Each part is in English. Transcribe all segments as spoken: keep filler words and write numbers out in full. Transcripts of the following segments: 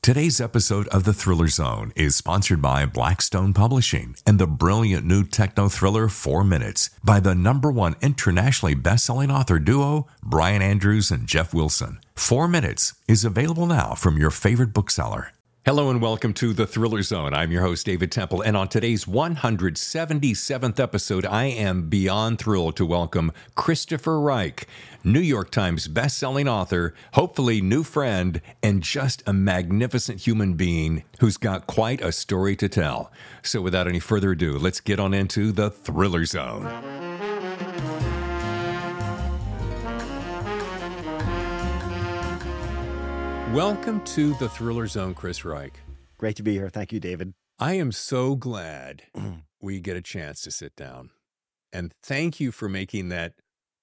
Today's episode of The Thriller Zone is sponsored by Blackstone Publishing and the brilliant new techno thriller Four Minutes by the number one internationally best-selling author duo, Brian Andrews and Jeff Wilson. Four Minutes is available now from your favorite bookseller. Hello and welcome to The Thriller Zone. I'm your host, David Temple, and on today's one hundred seventy-seventh episode, I am beyond thrilled to welcome Christopher Reich, New York Times best-selling author, hopefully new friend, and just a magnificent human being who's got quite a story to tell. So without any further ado, let's get on into The Thriller Zone. Welcome to The Thriller Zone, Chris Reich. Great to be here. Thank you, David. I am so glad we get a chance to sit down. And thank you for making that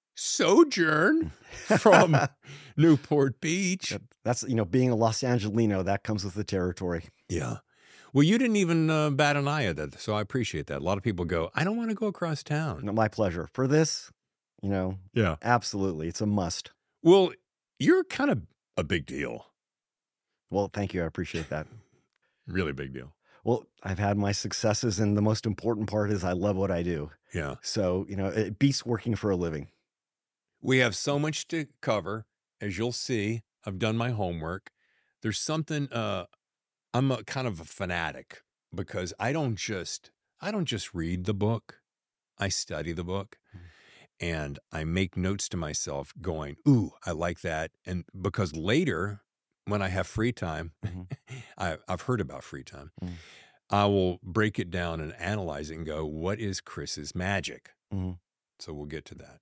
sojourn from Newport Beach. That's, you know, being a Los Angelino, that comes with the territory. Yeah. Well, you didn't even uh, bat an eye at that, so I appreciate that. A lot of people go, I don't want to go across town. No, my pleasure. For this, you know, yeah, absolutely. It's a must. Well, you're kind of a big deal. Well, thank you. I appreciate that. Really big deal. Well, I've had my successes, and the most important part is I love what I do. Yeah. So, you know, it beats working for a living. We have so much to cover. As you'll see, I've done my homework. There's something, uh, I'm a kind of a fanatic because I don't just, I don't just read the book. I study the book. Mm-hmm. And I make notes to myself going, ooh, I like that. And because later, when I have free time, mm-hmm. I, I've heard about free time, mm-hmm. I will break it down and analyze it and go, what is Chris's magic? Mm-hmm. So we'll get to that.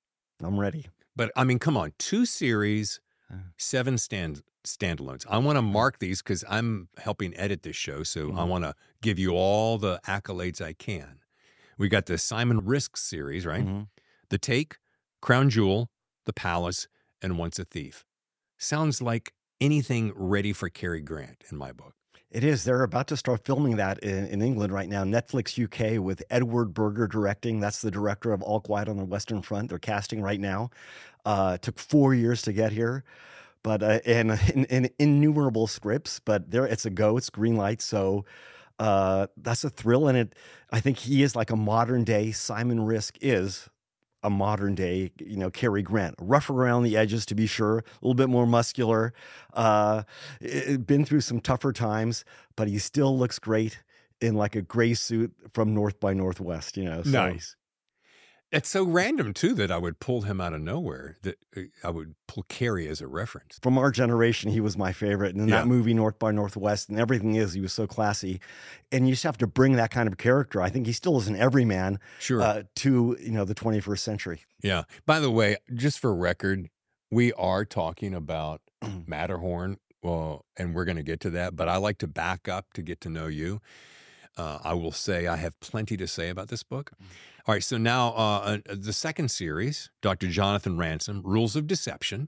I'm ready. But I mean, come on, two series, seven stand standalones. I want to mark these because I'm helping edit this show. So mm-hmm. I want to give you all the accolades I can. We got the Simon Risk series, right? Mm-hmm. The Take, Crown Jewel, The Palace, and Once a Thief. Sounds like anything ready for Cary Grant in my book. It is. They're about to start filming that in, in England right now. Netflix U K with Edward Berger directing. That's the director of All Quiet on the Western Front. They're casting right now. Uh, it took four years to get here, but uh, and, and, and innumerable scripts. But there, it's a go. It's green light. So uh, that's a thrill, and it. I think he is like a modern day Simon Risk is. A modern day, you know, Cary Grant, rough around the edges to be sure, a little bit more muscular, uh, it, been through some tougher times, but he still looks great in like a gray suit from North by Northwest, you know. So. Nice. It's so random too that I would pull him out of nowhere, that I would pull Cary as a reference. From our generation, he was my favorite. And in yeah. that movie, North by Northwest, and everything is, he was so classy. And you just have to bring that kind of character. I think he still is an everyman sure. uh, to, you know, the twenty-first century. Yeah. By the way, just for record, we are talking about Matterhorn, well, and we're going to get to that. But I like to back up to get to know you. Uh, I will say I have plenty to say about this book. All right, so now uh, uh, the second series, Doctor Jonathan Ransom, Rules of Deception,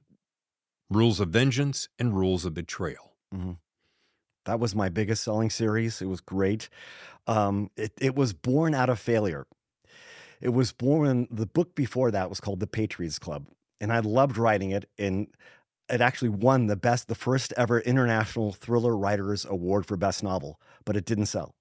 Rules of Vengeance, and Rules of Betrayal. Mm-hmm. That was my biggest selling series. It was great. Um, it, it was born out of failure. It was born, the book before that was called The Patriots Club, and I loved writing it, and it actually won the best, the first ever International Thriller Writers Award for Best Novel, but it didn't sell.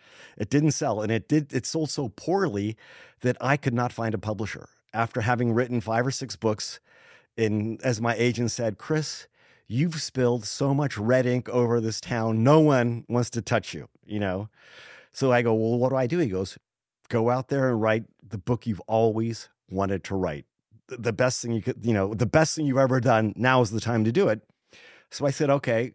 It didn't sell, and it did. It sold so poorly that I could not find a publisher. After having written five or six books, and as my agent said, Chris, you've spilled so much red ink over this town. No one wants to touch you, you know? So I go, well, what do I do? He goes, go out there and write the book you've always wanted to write. The best thing you could, you know, the best thing you've ever done. Now is the time to do it. So I said, okay.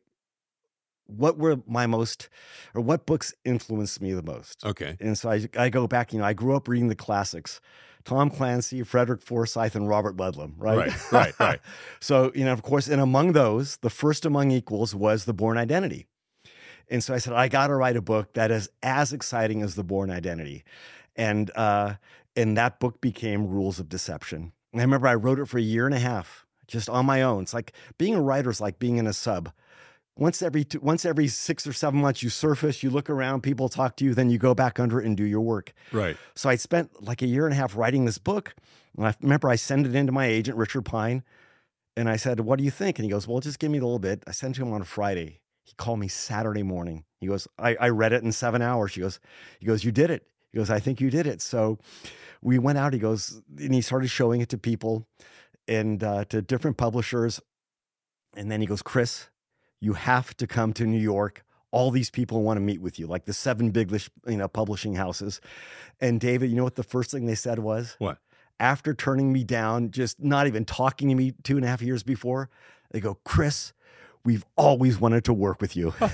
What were my most, or what books influenced me the most? Okay. And so I, I go back, you know, I grew up reading the classics, Tom Clancy, Frederick Forsyth, and Robert Ludlum, right? Right, right, right. So, you know, of course, and among those, the first among equals was The Bourne Identity. And so I said, I got to write a book that is as exciting as The Bourne Identity. And, uh, and that book became Rules of Deception. And I remember I wrote it for a year and a half, just on my own. It's like being a writer is like being in a sub. Once every two, once every six or seven months, you surface, you look around, people talk to you, then you go back under it and do your work. Right. So I spent like a year and a half writing this book. And I remember I sent it in to my agent, Richard Pine, and I said, what do you think? And he goes, well, just give me a little bit. I sent it to him on a Friday. He called me Saturday morning. He goes, I, I read it in seven hours. She goes, he goes, you did it. He goes, I think you did it. So we went out, he goes, and he started showing it to people and uh, to different publishers. And then he goes, Chris, you have to come to New York. All these people want to meet with you, like the seven big, you know, publishing houses. And David, you know what the first thing they said was? What? After turning me down, just not even talking to me two and a half years before, they go, Chris, we've always wanted to work with you.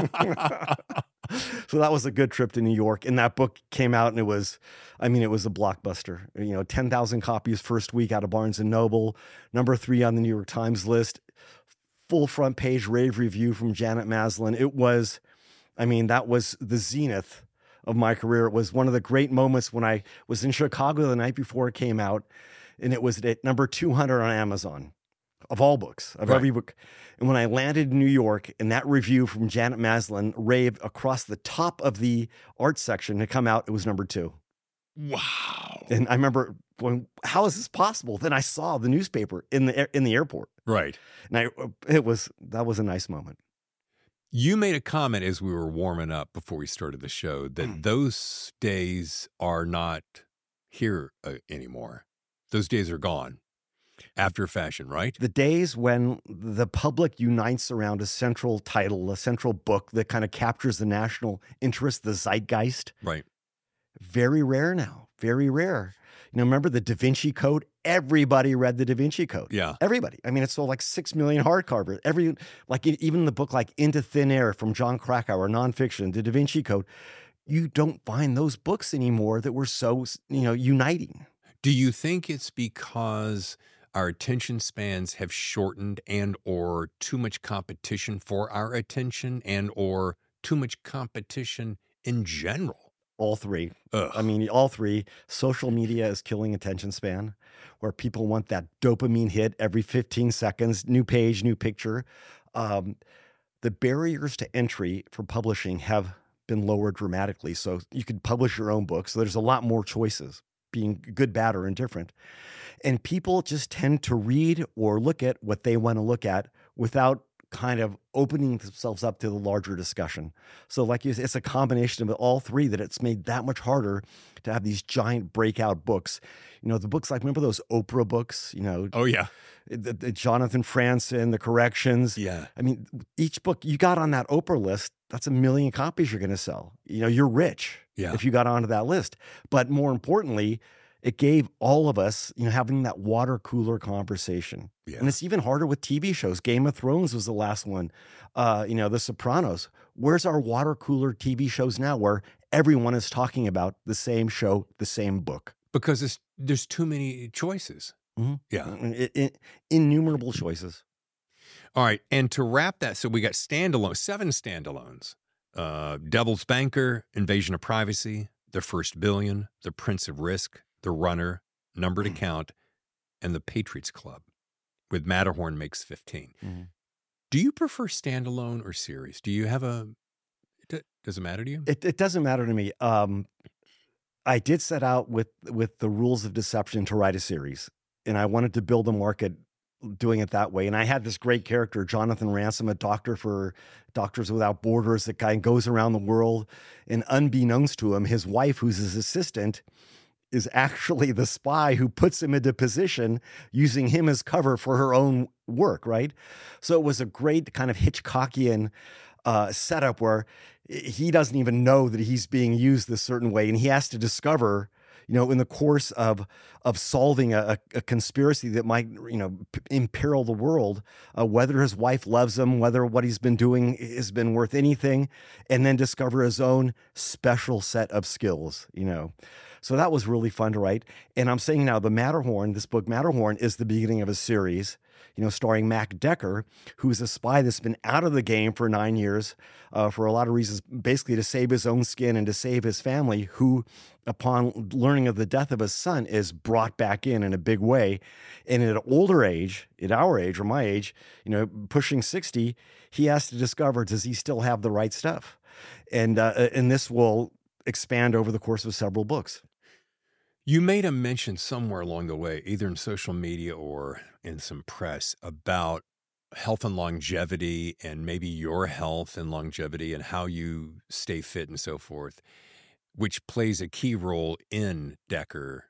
So that was a good trip to New York. And that book came out and it was, I mean, it was a blockbuster. You know, ten thousand copies first week out of Barnes and Noble, number three on the New York Times list, full front page rave review from Janet Maslin. It was, I mean, that was the zenith of my career. It was one of the great moments when I was in Chicago the night before it came out, and it was at number two hundred on Amazon, of all books, of right. every book. And when I landed in New York, and that review from Janet Maslin raved across the top of the art section to come out, it was number two. Wow. And I remember going, how is this possible? Then I saw the newspaper in the in the airport. Right. And I, it was, that was a nice moment. You made a comment as we were warming up before we started the show that those days are not here uh, anymore. Those days are gone after fashion, right? The days when the public unites around a central title, a central book that kind of captures the national interest, the zeitgeist. Right. Very rare now. Very rare. You know, remember the Da Vinci Code? Everybody read the Da Vinci Code. Yeah. Everybody. I mean, it sold like six million hardcover. Every, like even the book like Into Thin Air from John Krakauer, nonfiction, the Da Vinci Code. You don't find those books anymore that were so, you know, uniting. Do you think it's because our attention spans have shortened and or too much competition for our attention and or too much competition in general? All three. Ugh. I mean, all three. Social media is killing attention span, where people want that dopamine hit every fifteen seconds, new page, new picture. Um, the barriers to entry for publishing have been lowered dramatically. So you could publish your own book. So there's a lot more choices, being good, bad, or indifferent. And people just tend to read or look at what they want to look at without kind of opening themselves up to the larger discussion. So like you said, it's a combination of all three that it's made that much harder to have these giant breakout books. You know, the books like, remember those Oprah books, you know? Oh, yeah. The, the Jonathan Franzen, the corrections. Yeah. I mean, each book you got on that Oprah list, that's a million copies you're going to sell. You know, you're rich yeah. if you got onto that list. But more importantly, it gave all of us, you know, having that water cooler conversation. Yeah. And it's even harder with T V shows. Game of Thrones was the last one. Uh, you know, The Sopranos. Where's our water cooler T V shows now where everyone is talking about the same show, the same book? Because it's, there's too many choices. Mm-hmm. Yeah. It, it, innumerable choices. All right. And to wrap that, so we got standalone, seven standalones. Uh, Devil's Banker, Invasion of Privacy, The First Billion, The Prince of Risk, The Runner, Number to Count, and The Patriots Club, with Matterhorn makes fifteen. Mm-hmm. Do you prefer standalone or series? Do you have a, does it matter to you? It, it doesn't matter to me. Um, I did set out with, with the rules of deception to write a series, and I wanted to build a market doing it that way. And I had this great character, Jonathan Ransom, a doctor for Doctors Without Borders, that guy goes around the world, and unbeknownst to him, his wife, who's his assistant, is actually the spy who puts him into position using him as cover for her own work, right? So it was a great kind of Hitchcockian uh, setup where he doesn't even know that he's being used this certain way, and he has to discover, you know, in the course of of solving a, a conspiracy that might, you know, p- imperil the world, uh, whether his wife loves him, whether what he's been doing has been worth anything, and then discover his own special set of skills, you know. So that was really fun to write. And I'm saying now the Matterhorn, this book Matterhorn, is the beginning of a series, you know, starring Mac Decker, who's a spy that's been out of the game for nine years uh, for a lot of reasons, basically to save his own skin and to save his family, who, upon learning of the death of his son, is brought back in in a big way. And at an older age, at our age or my age, you know, pushing sixty, he has to discover, does he still have the right stuff? And, uh, and this will expand over the course of several books. You made a mention somewhere along the way, either in social media or in some press, about health and longevity, and maybe your health and longevity and how you stay fit and so forth, which plays a key role in Decker.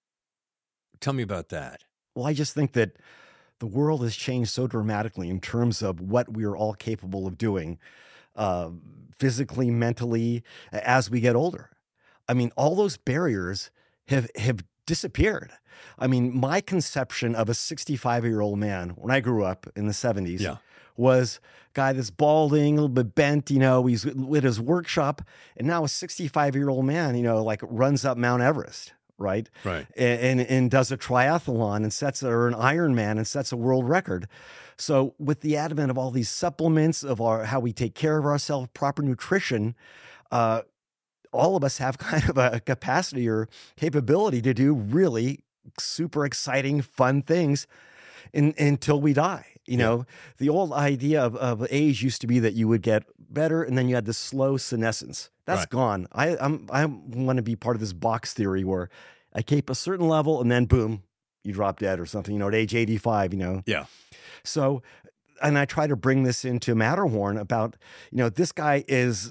Tell me about that. Well, I just think that the world has changed so dramatically in terms of what we are all capable of doing, uh, physically, mentally, as we get older. I mean, all those barriers have have disappeared. I mean, my conception of a sixty-five-year-old man when I grew up in the seventies Yeah. was a guy that's balding, a little bit bent, you know, he's with his workshop, and now a sixty-five-year-old man, you know, like runs up Mount Everest, right? Right. And, and, and does a triathlon and sets, or an Ironman and sets a world record. So with the advent of all these supplements, of our how we take care of ourselves, proper nutrition, uh, all of us have kind of a capacity or capability to do really super exciting, fun things in, until we die. You know, yeah. The old idea of, of age used to be that you would get better and then you had this slow senescence. That's right. Gone. I I'm, I want to be part of this box theory where I keep a certain level and then boom, you drop dead or something, you know, at age eighty-five, you know? Yeah. So, and I try to bring this into Matterhorn about, you know, this guy is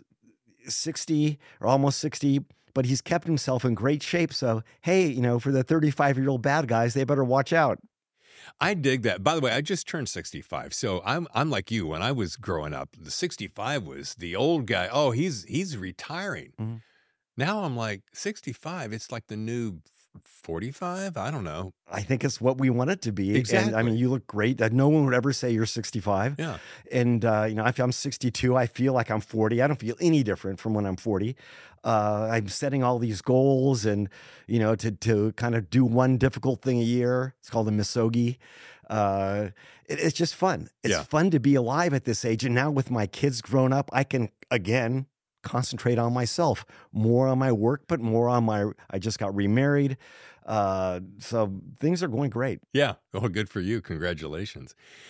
sixty or almost sixty, but he's kept himself in great shape. So, hey, you know, for the thirty-five-year-old bad guys, they better watch out. I dig that. By the way, I just turned sixty-five. So I'm I'm like you. When I was growing up, the sixty-five was the old guy. Oh, he's he's retiring. Mm-hmm. Now I'm like sixty-five. It's like the new forty-five. I don't know. I think it's what we want it to be. Exactly. And I mean, you look great. No one would ever say you're sixty-five. Yeah. And, uh, you know, if I'm sixty-two, I feel like I'm forty. I don't feel any different from when I'm forty. Uh, I'm setting all these goals and, you know, to, to kind of do one difficult thing a year. It's called a misogi. Uh, it, it's just fun. It's yeah. fun to be alive at this age. And now with my kids grown up, I can, again, concentrate on myself, more on my work, but more on my, I just got remarried. Uh, so things are going great. Yeah. Oh, good for you. Congratulations.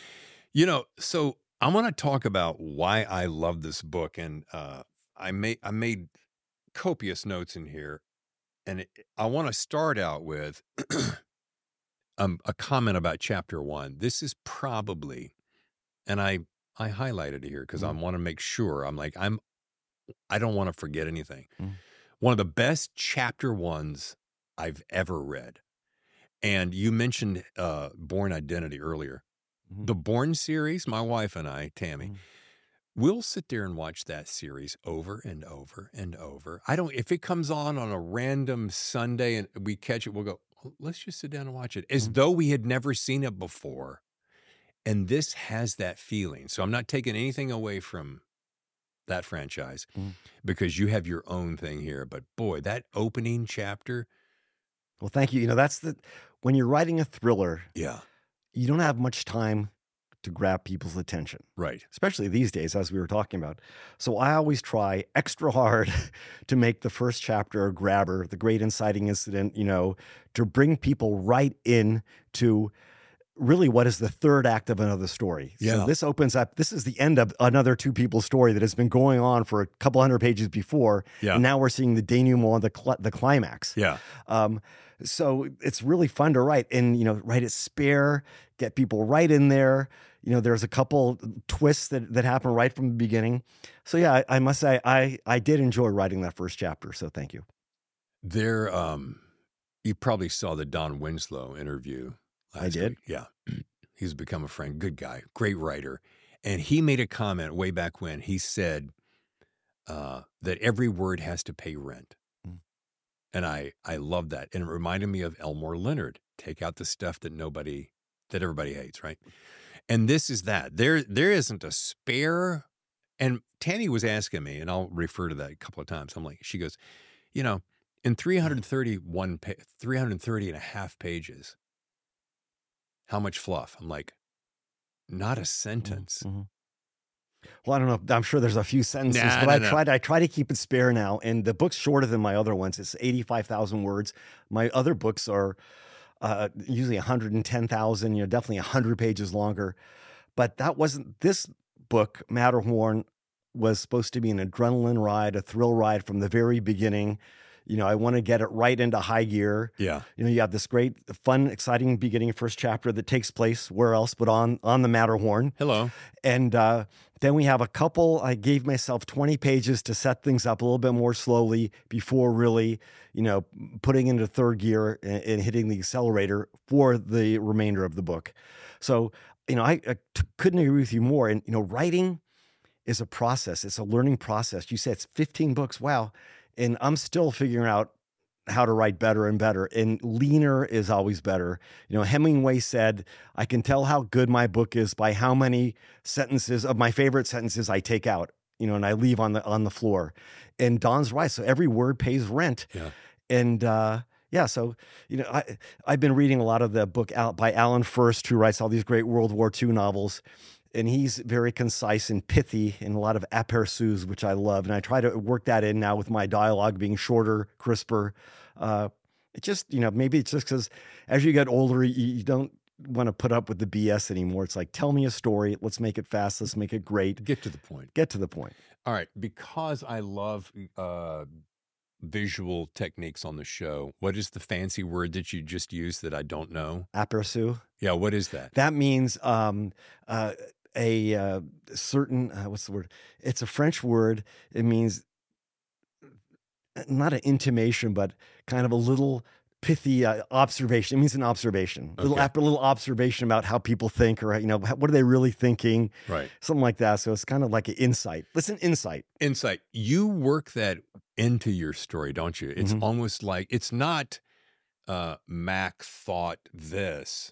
You know, so I want to talk about why I love this book. And, uh, I made, I made copious notes in here, and it, I want to start out with um, a comment about chapter one. This is probably, and I, I highlighted it here because mm. I want to make sure I'm like, I'm, I don't want to forget anything. Mm. One of the best chapter ones I've ever read. And you mentioned uh, Bourne Identity earlier. Mm-hmm. The Bourne series, my wife and I, Tammy, mm. we'll sit there and watch that series over and over and over. I don't, if it comes on on a random Sunday and we catch it, we'll go, let's just sit down and watch it as mm. though we had never seen it before. And this has that feeling. So I'm not taking anything away from that franchise mm. because you have your own thing here. But boy, that opening chapter. Well, thank you. You know, that's the, when you're writing a thriller, yeah, you don't have much time to grab people's attention. Right. Especially these days, as we were talking about. So I always try extra hard to make the first chapter a grabber, the great inciting incident, you know, to bring people right in to really what is the third act of another story. Yeah. So this opens up, this is the end of another two people's story that has been going on for a couple hundred pages before. Yeah. And now we're seeing the denouement, the, cl- the climax. Yeah. Um, so it's really fun to write and, you know, write it spare, get people right in there. You know, there's a couple twists that, that happen right from the beginning. So yeah, I, I must say I, I did enjoy writing that first chapter. So thank you. There, um, you probably saw the Don Winslow interview. I did. Week. Yeah. He's become a friend. Good guy. Great writer. And he made a comment way back when. He said uh, that every word has to pay rent. Mm. And I, I love that. And it reminded me of Elmore Leonard. Take out the stuff that nobody, that everybody hates, right? And this is that. There, there isn't a spare. And Tanny was asking me, and I'll refer to that a couple of times. I'm like, she goes, you know, in three hundred thirty-one, three hundred thirty and a half pages, how much fluff? I'm like, not a sentence. Mm-hmm. Well, I don't know. I'm sure there's a few sentences, nah, but no, I no. tried. I try to keep it spare now, and the book's shorter than my other ones. It's eighty-five thousand words. My other books are uh, usually one hundred ten thousand. You know, definitely one hundred pages longer. But that wasn't this book. Matterhorn was supposed to be an adrenaline ride, a thrill ride from the very beginning. You know, I want to get it right into high gear. Yeah. You know, you have this great, fun, exciting beginning first chapter that takes place where else but on on the Matterhorn. Hello. And uh, then we have a couple. I gave myself twenty pages to set things up a little bit more slowly before really, you know, putting into third gear and, and hitting the accelerator for the remainder of the book. So, you know, I, I t- couldn't agree with you more. And, you know, writing is a process. It's a learning process. You said it's fifteen books. Wow. And I'm still figuring out how to write better and better. And leaner is always better. You know, Hemingway said, I can tell how good my book is by how many sentences of my favorite sentences I take out, you know, and I leave on the, on the floor. And Don's right. So every word pays rent. Yeah. And, uh, yeah, so, you know, I, I've been reading a lot of the book out by Alan First, who writes all these great World War Two novels. And he's very concise and pithy and a lot of aperçus, which I love. And I try to work that in now with my dialogue being shorter, crisper. Uh, it just, you know, maybe it's just because as you get older, you, you don't want to put up with the B S anymore. It's like, tell me a story. Let's make it fast. Let's make it great. Get to the point. Get to the point. All right. Because I love uh, visual techniques on the show, what is the fancy word that you just used that I don't know? Aperçu. Yeah. What is that? That means um, uh, a uh, certain, uh, what's the word? It's a French word. It means not an intimation, but kind of a little pithy uh, observation. It means an observation, a little, Okay. a little observation about how people think, or, you know, what are they really thinking? Right. Something like that. So it's kind of like an insight. It's an insight. Insight. You work that into your story, don't you? It's Mhm. almost like it's not uh, Mac thought this.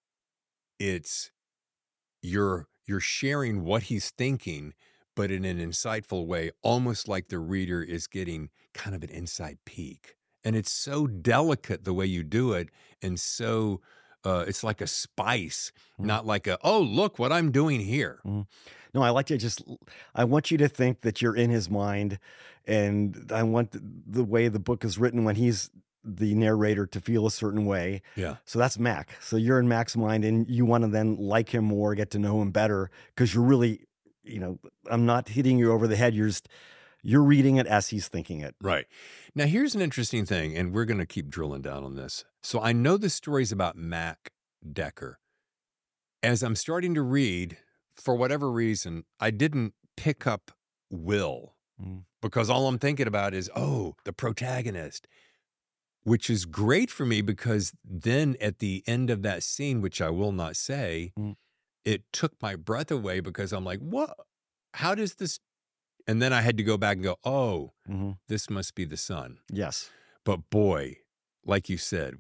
It's you're you're sharing what he's thinking, but in an insightful way, almost like the reader is getting kind of an inside peek. And it's so delicate the way you do it, and so uh, it's like a spice, Mhm. not like a, oh, look what I'm doing here. No, I like to just, I want you to think that you're in his mind. And I want the, the way the book is written when he's the narrator to feel a certain way. Yeah. So that's Mac. So you're in Mac's mind and you want to then like him more, get to know him better, because you're really, you know, I'm not hitting you over the head. You're just, you're reading it as he's thinking it. Right. Now, here's an interesting thing, and we're going to keep drilling down on this. So I know the stories about Mac Decker. As I'm starting to read, for whatever reason, I didn't pick up Will Mm. because all I'm thinking about is, oh, the protagonist, which is great for me because then at the end of that scene, which I will not say, Mm. it took my breath away because I'm like, what? How does this? And then I had to go back and go, oh, hmm this must be the son. Yes. But boy, like you said,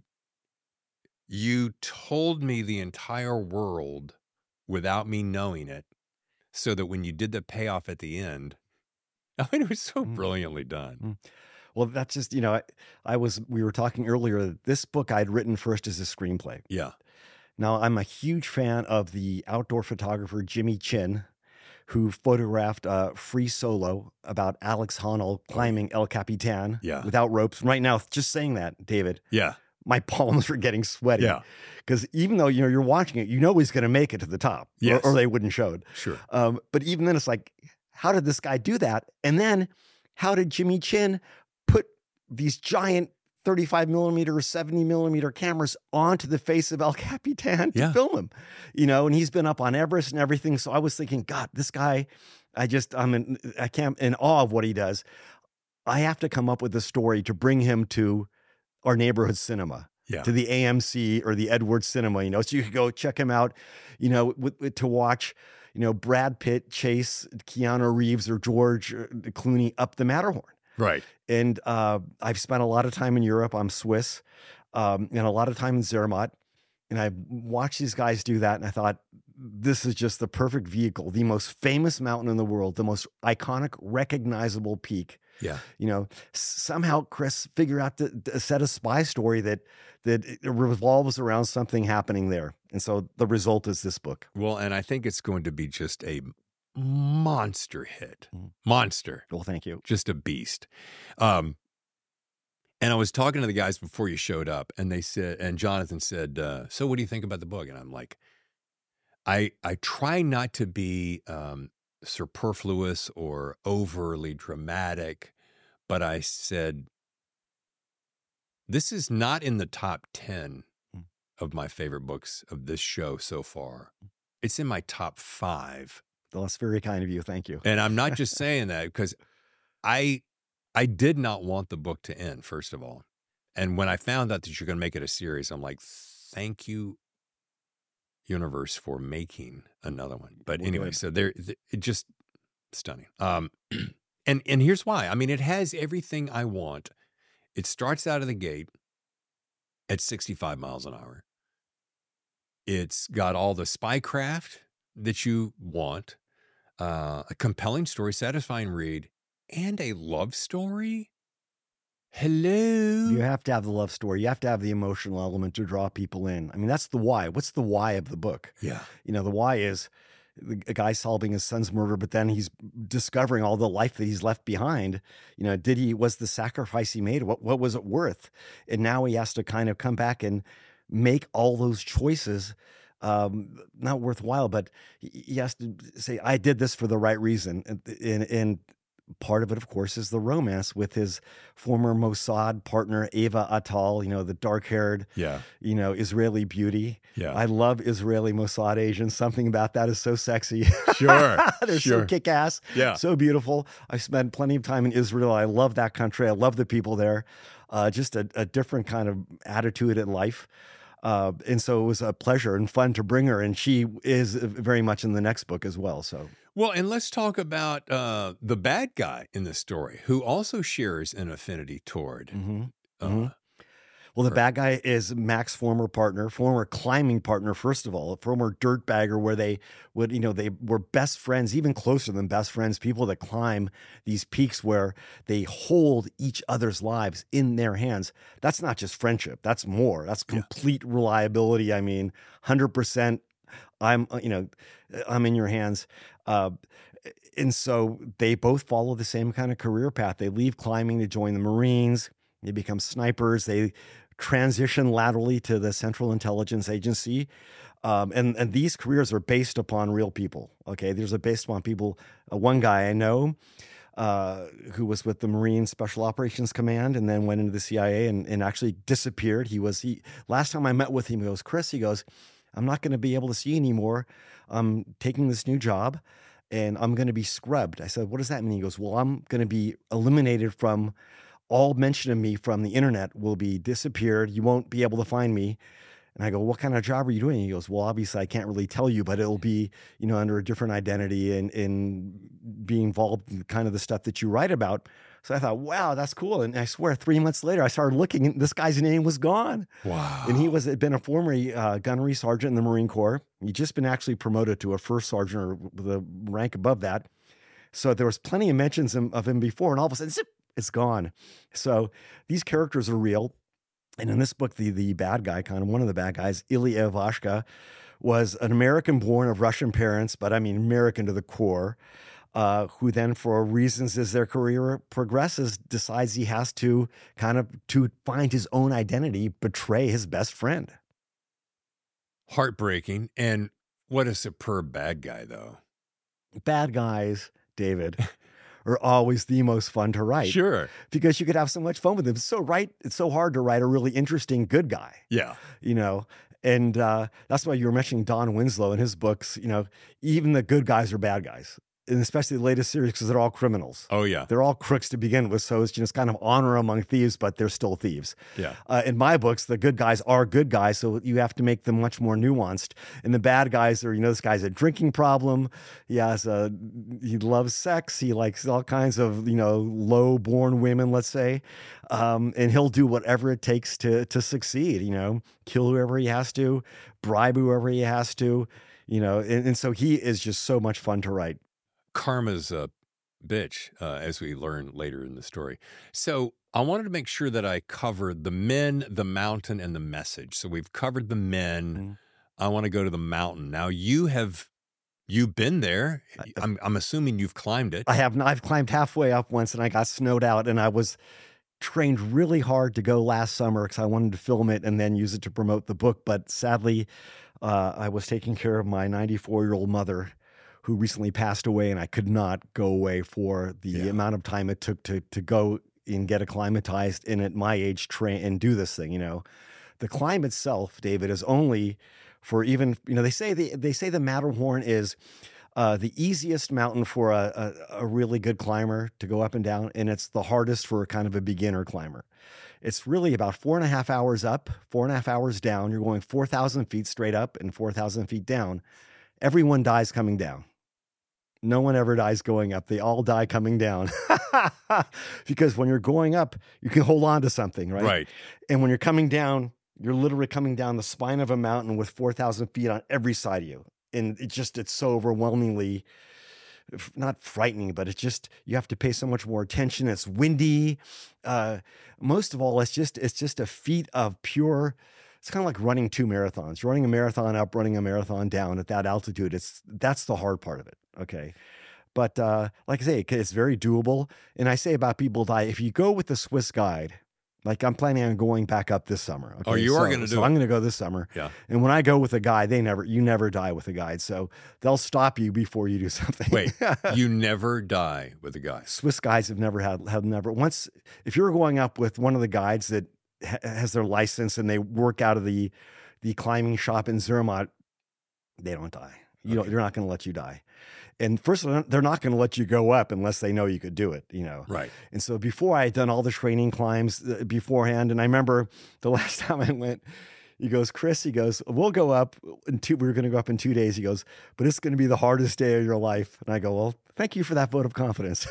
you told me the entire world without me knowing it, so that when you did the payoff at the end, I mean, it was so Mm. brilliantly done. Well, that's just, you know, I, I was, we were talking earlier, this book I'd written first as a screenplay. Yeah. Now, I'm a huge fan of the outdoor photographer Jimmy Chin, who photographed uh, Free Solo about Alex Honnold climbing El Capitan Yeah. without ropes. Right now, just saying that, David, Yeah. my palms are getting sweaty. Yeah. Because even though, you know, you're watching it, you know he's going to make it to the top, Yes. or, or they wouldn't show it. Sure. Um, but even then, it's like, how did this guy do that? And then how did Jimmy Chin put these giant thirty-five millimeter or seventy millimeter cameras onto the face of El Capitan to Yeah. film him? You know, and he's been up on Everest and everything. So I was thinking, God, this guy, I just, I'm in, I can't, in awe of what he does. I have to come up with a story to bring him to our neighborhood cinema. Yeah. To the A M C or the Edwards Cinema, you know, so you could go check him out, you know, with, with, to watch, you know, Brad Pitt chase Keanu Reeves or George Clooney up the Matterhorn. Right. And uh, I've spent a lot of time in Europe. I'm Swiss, um, and a lot of time in Zermatt. And I watched these guys do that, and I thought, this is just the perfect vehicle, the most famous mountain in the world, the most iconic, recognizable peak. Yeah. You know, s- somehow Chris figure out to, to set a spy story that that it revolves around something happening there. And so the result is this book. Well, and I think it's going to be just a monster hit. Mhm. Monster. Well, thank you. Just a beast. Um, and I was talking to the guys before you showed up, and they said, and Jonathan said, uh, so what do you think about the book? And I'm like, I I try not to be um, superfluous or overly dramatic, but I said, This is not in the top ten of my favorite books of this show so far. It's in my top five. Well, that's very kind of you. Thank you. And I'm not just saying that because I I did not want the book to end, first of all. And when I found out that you're going to make it a series, I'm like, thank you, universe, for making another one. But Well, anyway, good. so there, it just stunning. Um, and and here's why. I mean, it has everything I want. It starts out of the gate at sixty-five miles an hour. It's got all the spycraft that you want, uh, a compelling story, satisfying read, and a love story. Hello. You have to have the love story. You have to have the emotional element to draw people in. I mean, that's the why. What's the why of the book? Yeah. You know, the why is the a guy solving his son's murder, but then he's discovering all the life that he's left behind. You know, did he, was the sacrifice he made, what, what was it worth? And now he has to kind of come back and make all those choices, um, not worthwhile, but he he has to say, I did this for the right reason. And, and, and part of it, of course, is the romance with his former Mossad partner, Ava Attal, you know, the dark-haired, Yeah. you know, Israeli beauty. Yeah. I love Israeli Mossad Asians. Something about that is so sexy. Sure. They're sure. so kick-ass, Yeah. so beautiful. I spent plenty of time in Israel. I love that country. I love the people there. Uh, just a, a different kind of attitude in life. Uh, and so it was a pleasure and fun to bring her. And she is very much in the next book as well. So. Well, and let's talk about uh, the bad guy in this story, who also shares an affinity toward. Mm-hmm. Uh, Mm-hmm. Well, the Or- bad guy is Mac's former partner, former climbing partner, first of all, a former dirtbagger where they would, you know, they were best friends, even closer than best friends, people that climb these peaks where they hold each other's lives in their hands. That's not just friendship. That's more. That's Yeah. complete reliability. I mean, one hundred percent I'm, uh, you know, I'm in your hands. Uh, and so they both follow the same kind of career path. They leave climbing to join the Marines. They become snipers. They transition laterally to the Central Intelligence Agency. Um, and, and these careers are based upon real people. Okay. There's a based upon people. Uh, one guy I know, uh, who was with the Marine Special Operations Command and then went into the C I A and, and actually disappeared. He was, he, last time I met with him, he goes, Chris, he goes, I'm not going to be able to see you anymore. I'm taking this new job and I'm going to be scrubbed. I said, what does that mean? He goes, well, I'm going to be eliminated from all mention of me from the internet will be disappeared. You won't be able to find me. And I go, what kind of job are you doing? He goes, well, obviously I can't really tell you, but it'll be, you know, under a different identity and, and be involved in kind of the stuff that you write about. So I thought, wow, that's cool. And I swear three months later, I started looking and this guy's name was gone. Wow. And he was, had been a former uh, gunnery sergeant in the Marine Corps. He'd just been actually promoted to a first sergeant or the rank above that. So there was plenty of mentions of, of him before and all of a sudden, zip, it's gone. So these characters are real. And in this book, the, the bad guy, kind of one of the bad guys, Ilya Ivashka, was an American born of Russian parents, but I mean, American to the core, uh, who then for reasons as their career progresses, decides he has to kind of, to find his own identity, betray his best friend. Heartbreaking. And what a superb bad guy, though. Bad guys, David, are always the most fun to write. Sure. Because you could have so much fun with them. It's so right. It's so hard to write a really interesting good guy, Yeah. you know? And uh, that's why you were mentioning Don Winslow in his books. You know, even the good guys are bad guys, and especially the latest series because they're all criminals. Oh, yeah. They're all crooks to begin with. So it's just kind of honor among thieves, but they're still thieves. Yeah. Uh, in my books, the good guys are good guys. So you have to make them much more nuanced. And the bad guys are, you know, this guy's a drinking problem. He has a, he loves sex. He likes all kinds of, you know, low born women, let's say. Um, and he'll do whatever it takes to, to succeed, you know, kill whoever he has to, bribe whoever he has to, you know, and, and so he is just so much fun to write. Karma's a bitch, uh, as we learn later in the story. So I wanted to make sure that I covered the men, the mountain, and the message. So we've covered the men. Mhm. I want to go to the mountain. Now you have, you've been there. I'm, I'm assuming you've climbed it. I have, I've climbed halfway up once and I got snowed out and I was trained really hard to go last summer because I wanted to film it and then use it to promote the book. But sadly, uh, I was taking care of my ninety-four year old mother who recently passed away and I could not go away for the Yeah. amount of time it took to, to go and get acclimatized and at my age train and do this thing. You know, the climb itself, David, is only for even, you know, they say the, they say the Matterhorn is uh, the easiest mountain for a, a, a really good climber to go up and down. And it's the hardest for kind of a beginner climber. It's really about four and a half hours up, four and a half hours down. You're going four thousand feet straight up and four thousand feet down. Everyone dies coming down. No one ever dies going up. They all die coming down. Because when you're going up, you can hold on to something, right? Right. And when you're coming down, you're literally coming down the spine of a mountain with four thousand feet on every side of you. And it just, it's so overwhelmingly, not frightening, but it's just, you have to pay so much more attention. It's windy. Uh, most of all, it's just, it's just a feat of pure, it's kind of like running two marathons, running a marathon up, running a marathon down at that altitude. It's, that's the hard part of it. Okay. But uh, like I say, it's very doable. And I say about people die, if you go with the Swiss guide, like I'm planning on going back up this summer. Okay? Oh, you so, are going to do so it. I'm going to go this summer. Yeah. And when I go with a guide, they never, you never die with a guide. So they'll stop you before you do something. Wait, you never die with a guide. Swiss guides have never had, have never, once, if you're going up with one of the guides that ha- has their license and they work out of the, the climbing shop in Zermatt, they don't die. You Okay. don't, they're not going to let you die. And first of all, they're not going to let you go up unless they know you could do it, you know? Right. And so before I had done all the training climbs uh, beforehand, and I remember the last time I went, he goes, Chris, he goes, we'll go up in two, we were going to go up in two days. He goes, but it's going to be the hardest day of your life. And I go, well, thank you for that vote of confidence.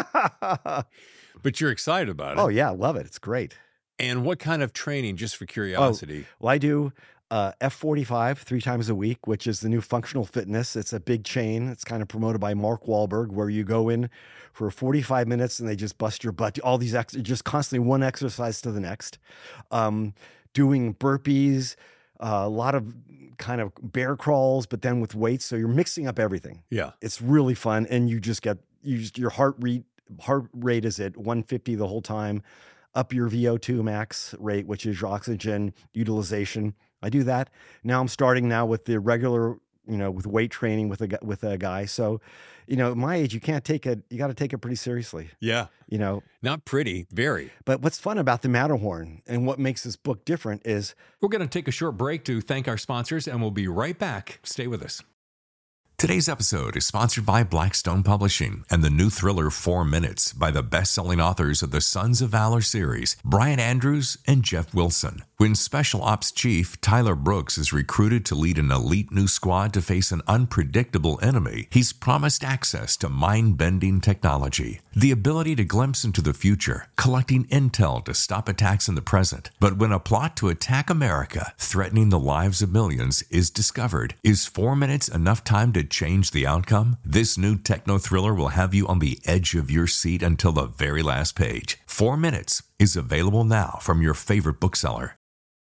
But you're excited about it. Oh yeah, I love it. It's great. And what kind of training, just for curiosity? Well, I do uh, F forty-five three times a week, which is the new functional fitness. It's a big chain. It's kind of promoted by Mark Wahlberg, where you go in for forty-five minutes and they just bust your butt. All these, ex- just constantly one exercise to the next. Um, doing burpees, uh, a lot of kind of bear crawls, but then with weights. So you're mixing up everything. Yeah. It's really fun. And you just get, you just, your heart rate, heart rate is at one fifty the whole time. Up your V O two max rate, which is your oxygen utilization. I do that. Now I'm starting now with the regular, you know, with weight training with a, gu- with a guy. So, you know, at my age, you can't take it, you got to take it pretty seriously, Yeah. you know. Not pretty, very. But what's fun about the Matterhorn and what makes this book different is We're going to take a short break to thank our sponsors, and we'll be right back. Stay with us. Today's episode is sponsored by Blackstone Publishing and the new thriller Four Minutes by the best-selling authors of the Sons of Valor series, Brian Andrews and Jeff Wilson. When Special Ops Chief Tyler Brooks is recruited to lead an elite new squad to face an unpredictable enemy, he's promised access to mind-bending technology, the ability to glimpse into the future, collecting intel to stop attacks in the present. But when a plot to attack America, threatening the lives of millions, is discovered, is Four Minutes enough time to change the outcome? This new techno-thriller will have you on the edge of your seat until the very last page. Four Minutes is available now from your favorite bookseller.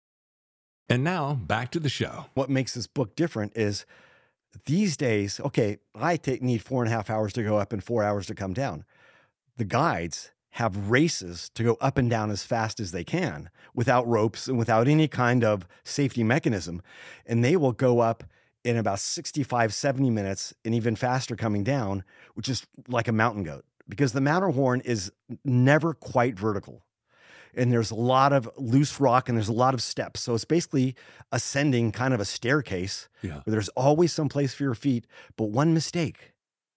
And now, back to the show. what makes this book different is these days, okay, I take, need four and a half hours to go up and four hours to come down. The guides have races to go up and down as fast as they can without ropes and without any kind of safety mechanism. And they will go up in about sixty-five, seventy minutes and even faster coming down, which is like a mountain goat, because the Matterhorn is never quite vertical. And there's a lot of loose rock and there's a lot of steps. So it's basically ascending kind of a staircase Yeah. where there's always some place for your feet. But one mistake,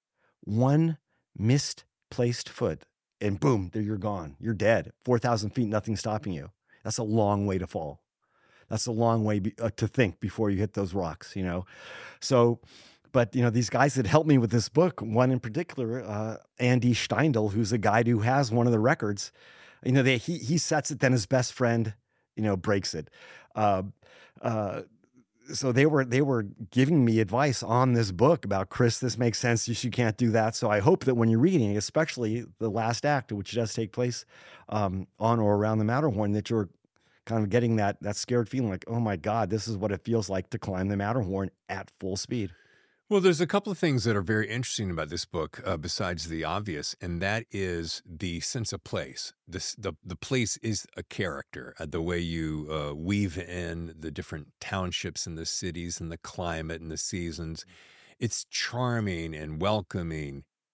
one misplaced foot, and boom, there you're gone. You're dead. four thousand feet, nothing stopping you. That's a long way to fall. That's a long way be, uh, to think before you hit those rocks, you know? So, but, you know, these guys that helped me with this book, one in particular, uh, Andy Steindl, who's a guy who has one of the records, you know, they, he, he sets it, then his best friend, you know, breaks it. Uh, uh, so they were, they were giving me advice on this book about, Chris, this makes sense. You, you can't do that. So I hope that when you're reading, especially the last act, which does take place um, on or around the Matterhorn, that you're kind of getting that, that scared feeling like, oh my God, this is what it feels like to climb the Matterhorn at full speed. Well, there's a couple of things that are very interesting about this book, uh, besides the obvious, and that is the sense of place. This, the the place is a character. Uh, the way you uh, weave in the different townships and the cities and the climate and the seasons, it's charming and welcoming.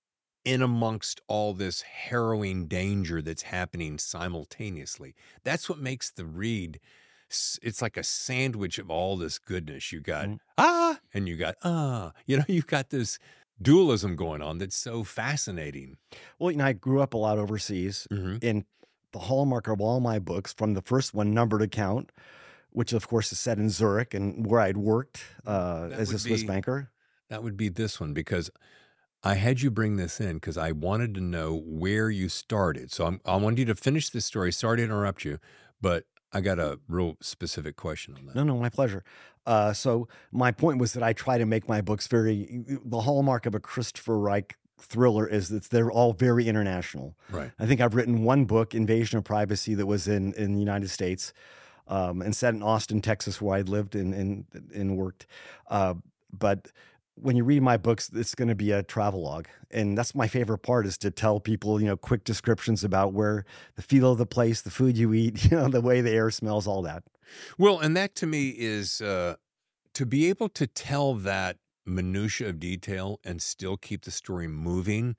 in amongst all this harrowing danger that's happening simultaneously. That's what makes the read, it's like a sandwich of all this goodness. You got mm. ah, and you got ah, you know, you've got this dualism going on that's so fascinating. Well, you know, I grew up a lot overseas, mm-hmm. and the hallmark of all my books, from the first one, Numbered Account, which of course is set in Zurich and where I'd worked uh, as a Swiss be, banker. That would be this one, because I had you bring this in because I wanted to know where you started. So I'm, I wanted you to finish this story. Sorry to interrupt you, but I got a real specific question on that. No, no, my pleasure. Uh, so my point was that I try to make my books very, the hallmark of a Christopher Reich thriller is that they're all very international. Right. I think I've written one book, Invasion of Privacy, that was in, in the United States um, and set in Austin, Texas, where I'd lived and, and, and worked. Uh, but when you read my books, it's going to be a travelogue. And that's my favorite part, is to tell people, you know, quick descriptions about where the feel of the place, the food you eat, you know, the way the air smells, all that. Well, and that to me is uh, to be able to tell that minutia of detail and still keep the story moving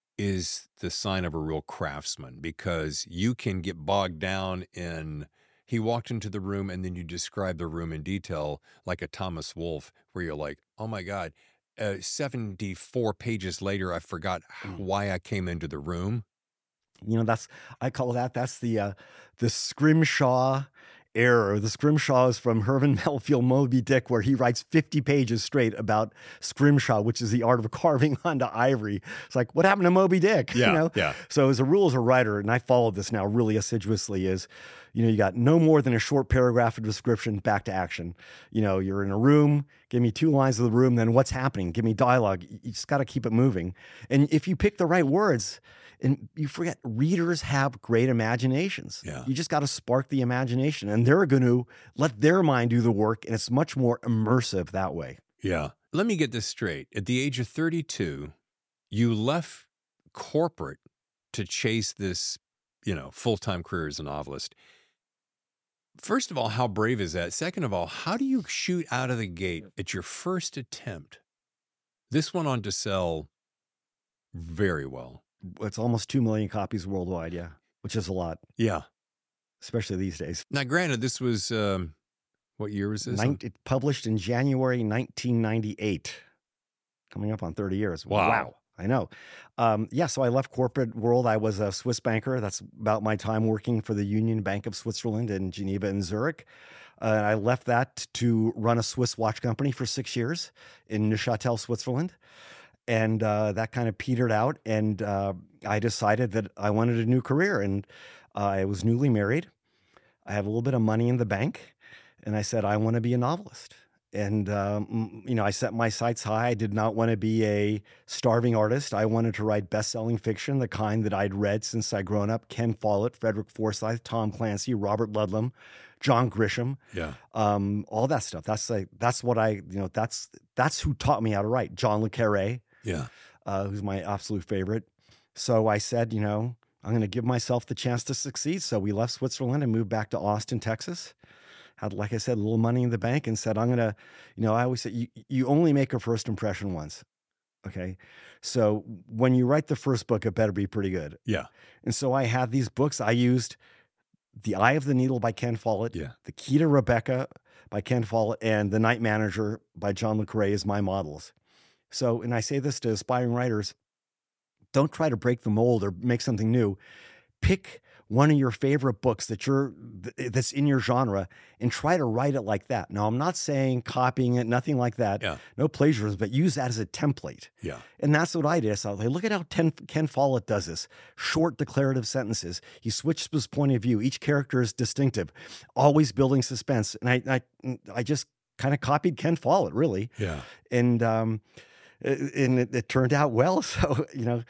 is the sign of a real craftsman, because you can get bogged down in, he walked into the room and then you describe the room in detail like a Thomas Wolfe, where you're like, oh my God, uh, seventy-four pages later, I forgot why I came into the room. You know, that's, I call that, that's the, uh, the Scrimshaw error. The Scrimshaw is from Herman Melville Moby Dick, where he writes fifty pages straight about Scrimshaw, which is the art of carving onto ivory. It's like, what happened to Moby Dick? Yeah, you know? yeah. So as a rule, as a writer, and I follow this now really assiduously, is, you know, you got no more than a short paragraph of description, back to action. You know, you're in a room, give me two lines of the room, then what's happening? Give me dialogue. You just got to keep it moving. And if you pick the right words, and you forget, readers have great imaginations. Yeah. You just got to spark the imagination, and they're going to let their mind do the work, and it's much more immersive that way. Yeah. Let me get this straight. At the age of thirty-two, you left corporate to chase this, you know, full-time career as a novelist. First of all, how brave is that? Second of all, how do you shoot out of the gate at your first attempt? This went on to sell very well. It's almost two million copies worldwide, yeah, which is a lot. Yeah. Especially these days. Now, granted, this was, um, what year was this? Nin- it published in January nineteen ninety-eight, coming up on thirty years. Wow. Wow. I know. Um, yeah, so I left corporate world. I was a Swiss banker. That's about my time working for the Union Bank of Switzerland in Geneva and Zurich. Uh, I left that to run a Swiss watch company for six years in Neuchâtel, Switzerland. And uh, that kind of petered out, and uh, I decided that I wanted a new career. And uh, I was newly married. I had a little bit of money in the bank, and I said, I want to be a novelist. And, um, you know, I set my sights high. I did not want to be a starving artist. I wanted to write best-selling fiction, the kind that I'd read since I'd grown up. Ken Follett, Frederick Forsyth, Tom Clancy, Robert Ludlum, John Grisham. Yeah. Um, all that stuff. That's like, that's what I, you know, that's, that's who taught me how to write. John le Carré. Yeah. Uh, who's my absolute favorite. So I said, you know, I'm going to give myself the chance to succeed. So we left Switzerland and moved back to Austin, Texas. Had, like I said, a little money in the bank, and said, I'm going to, you know, I always say, you, you only make a first impression once. Okay. So when you write the first book, it better be pretty good. Yeah. And so I had these books. I used The Eye of the Needle by Ken Follett, yeah. The Key to Rebecca by Ken Follett, and The Night Manager by John le Carré as my models. So, and I say this to aspiring writers, don't try to break the mold or make something new. Pick one of your favorite books that you're, that's in your genre, and try to write it like that. Now, I'm not saying copying it, nothing like that. Yeah. No plagiarism, but use that as a template. Yeah. And that's what I did. So I was like, look at how Ken, Ken Follett does this. Short declarative sentences. He switched his point of view. Each character is distinctive, always building suspense. And I, I, I just kind of copied Ken Follett, really. Yeah. And, um, and it, it turned out well. So, you know,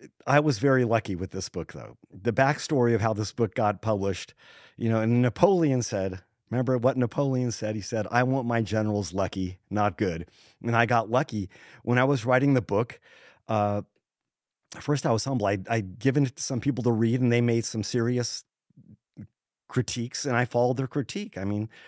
I was very lucky with this book, though. The backstory of how this book got published, you know, and Napoleon said, remember what Napoleon said? He said, I want my generals lucky, not good. And I got lucky. When I was writing the book, uh, first I was humble. I'd, I'd given it to some people to read, and they made some serious critiques, and I followed their critique. I mean,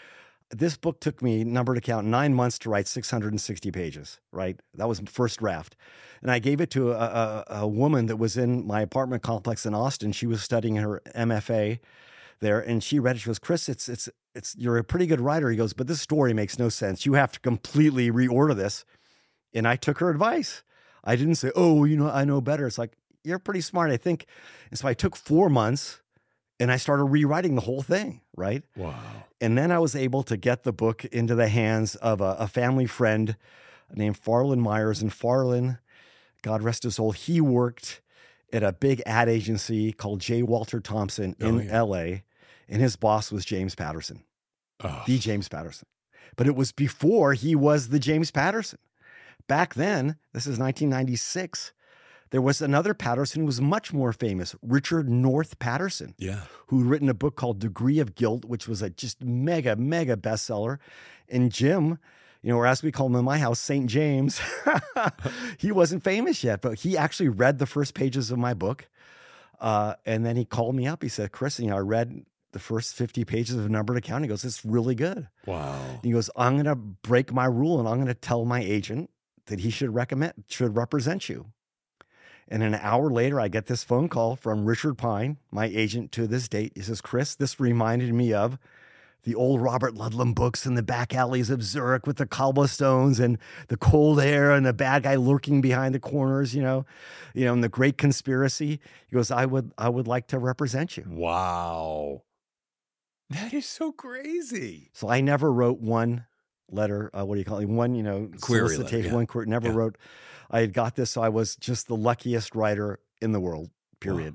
this book took me, number to count, nine months to write six hundred sixty pages, right? That was first draft. And I gave it to a, a, a woman that was in my apartment complex in Austin. She was studying her M F A there, and she read it. She goes, Chris, it's, it's, it's, you're a pretty good writer. He goes, but this story makes no sense. You have to completely reorder this. And I took her advice. I didn't say, oh, you know, I know better. It's like, you're pretty smart, I think. And so I took four months and I started rewriting the whole thing, right? Wow. And then I was able to get the book into the hands of a, a family friend named Farland Myers. And Farland, God rest his soul, he worked at a big ad agency called J. Walter Thompson in Oh, yeah. L A. And his boss was James Patterson, Oh. the James Patterson. But it was before he was the James Patterson. Back then, this is nineteen ninety-six, there was another Patterson who was much more famous, Richard North Patterson, Yeah. who'd written a book called Degree of Guilt, which was a just mega, mega bestseller. And Jim, you know, or as we call him in my house, Saint James, he wasn't famous yet, but he actually read the first pages of my book. Uh, and then he called me up. He said, Chris, you know, I read the first fifty pages of Numbered Account. He goes, it's really good. Wow. He goes, I'm going to break my rule and I'm going to tell my agent that he should recommend, should represent you. And an hour later, I get this phone call from Richard Pine, my agent to this date. He says, Chris, this reminded me of the old Robert Ludlum books in the back alleys of Zurich with the cobblestones and the cold air and the bad guy lurking behind the corners, you know, you know, and the great conspiracy. He goes, I would, I would like to represent you. Wow. That is so crazy. So I never wrote one letter. Uh, what do you call it? One, you know, Query letter, solicitation, yeah. one query, never Yeah. wrote. I had got this. So I was just the luckiest writer in the world, period.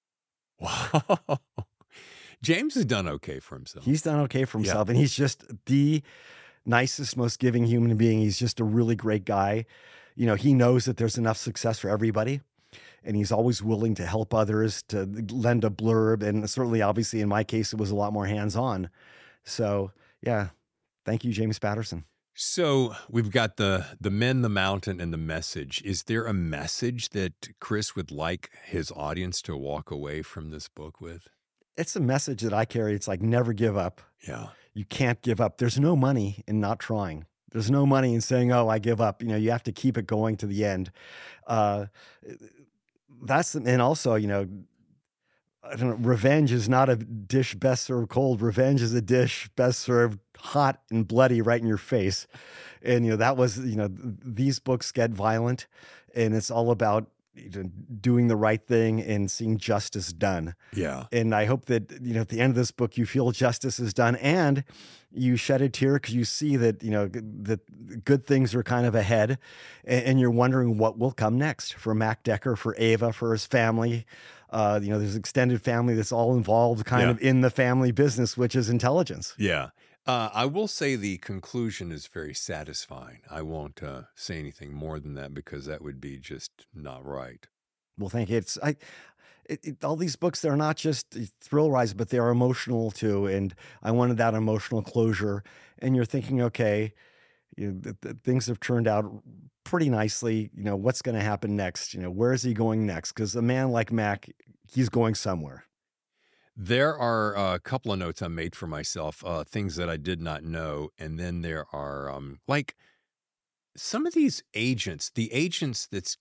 Wow. James has done okay for himself. He's done okay for Yeah. himself. And he's just the nicest, most giving human being. He's just a really great guy. You know, he knows that there's enough success for everybody. And he's always willing to help others, to lend a blurb. And certainly, obviously, in my case, it was a lot more hands-on. So, yeah, thank you, James Patterson. So we've got the the men, the mountain, and the message. Is there a message that Chris would like his audience to walk away from this book with? It's a message that I carry. It's like, never give up. Yeah. You can't give up. There's no money in not trying. There's no money in saying, oh, I give up. You know, you have to keep it going to the end. Uh, that's, and also, you know, I don't know, revenge is not a dish best served cold. Revenge is a dish best served hot and bloody right in your face. And, you know, that was, you know, these books get violent, and it's all about, you know, doing the right thing and seeing justice done. Yeah. And I hope that, you know, at the end of this book, you feel justice is done and you shed a tear because you see that, you know, that good things are kind of ahead, and, and you're wondering what will come next for Mac Decker, for Ava, for his family. Uh, you know, there's extended family that's all involved kind Yeah. of in the family business, which is intelligence. Yeah. Uh, I will say the conclusion is very satisfying. I won't uh, say anything more than that because that would be just not right. Well, thank you. It's, I, it, it, all these books, they're not just thrill rides, but they're emotional too. And I wanted that emotional closure. And you're thinking, okay, you know, th- th- things have turned out pretty nicely. You know, what's going to happen next? You know, where is he going next? Because a man like Mac, he's going somewhere. There are a couple of notes I made for myself, uh, things that I did not know. And then there are um, like some of these agents, the agents that's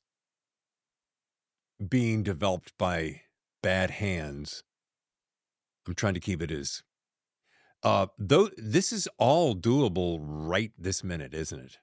being developed by bad hands. I'm trying to keep it as, uh, though this is all doable right this minute, isn't it?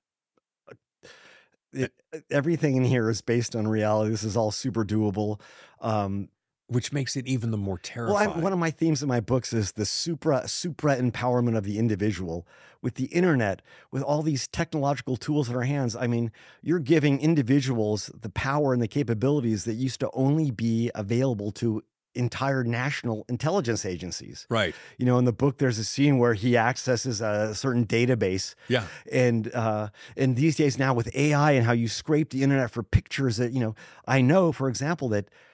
It, everything in here is based on reality. This is all super doable. Um, Which makes it even the more well, terrifying. I, one of my themes in my books is the supra supra empowerment of the individual. With the internet, with all these technological tools in our hands, I mean, you're giving individuals the power and the capabilities that used to only be available to entire national intelligence agencies. Right. You know, in the book, there's a scene where he accesses a certain database. Yeah. And uh, and these days now with A I and how you scrape the internet for pictures that, you know, I know, for example, that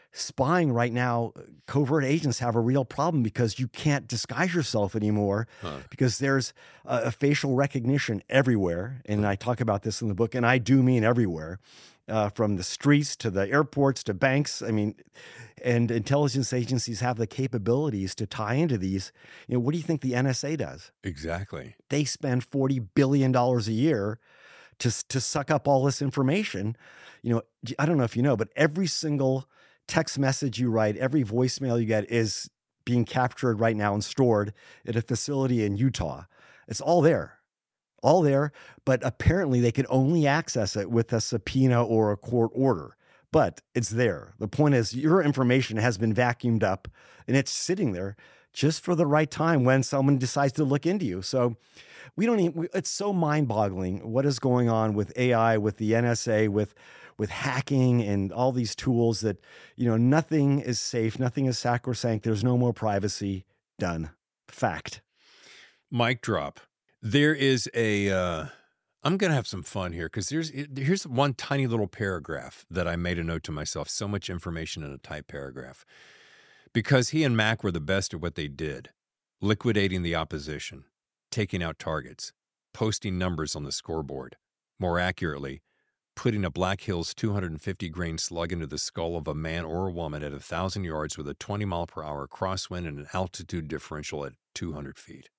spying right now, covert agents have a real problem because you can't disguise yourself anymore huh. because there's a, a facial recognition everywhere. And I talk about this in the book, and I do mean everywhere, uh, from the streets to the airports to banks. I mean, and intelligence agencies have the capabilities to tie into these. You know, what do you think the N S A does? Exactly. They spend forty billion dollars a year to, to suck up all this information. You know, I don't know if you know, but every single text message you write, every voicemail you get is being captured right now and stored at a facility in Utah. It's all there, all there. But apparently they can only access it with a subpoena or a court order. But it's there. The point is your information has been vacuumed up and it's sitting there just for the right time when someone decides to look into you. So we don't even, it's so mind-boggling what is going on with A I, with the N S A, with with hacking and all these tools that, you know, nothing is safe, nothing is sacrosanct. There's no more privacy. Done. Fact. Mic drop. There is a, uh, I'm going to have some fun here because there's, here's one tiny little paragraph that I made a note to myself. So much information in a tight paragraph. Because he and Mac were the best at what they did, liquidating the opposition, taking out targets, posting numbers on the scoreboard. More accurately, putting a Black Hills two hundred fifty grain slug into the skull of a man or a woman at one thousand yards with a twenty mile per hour crosswind and an altitude differential at two hundred feet.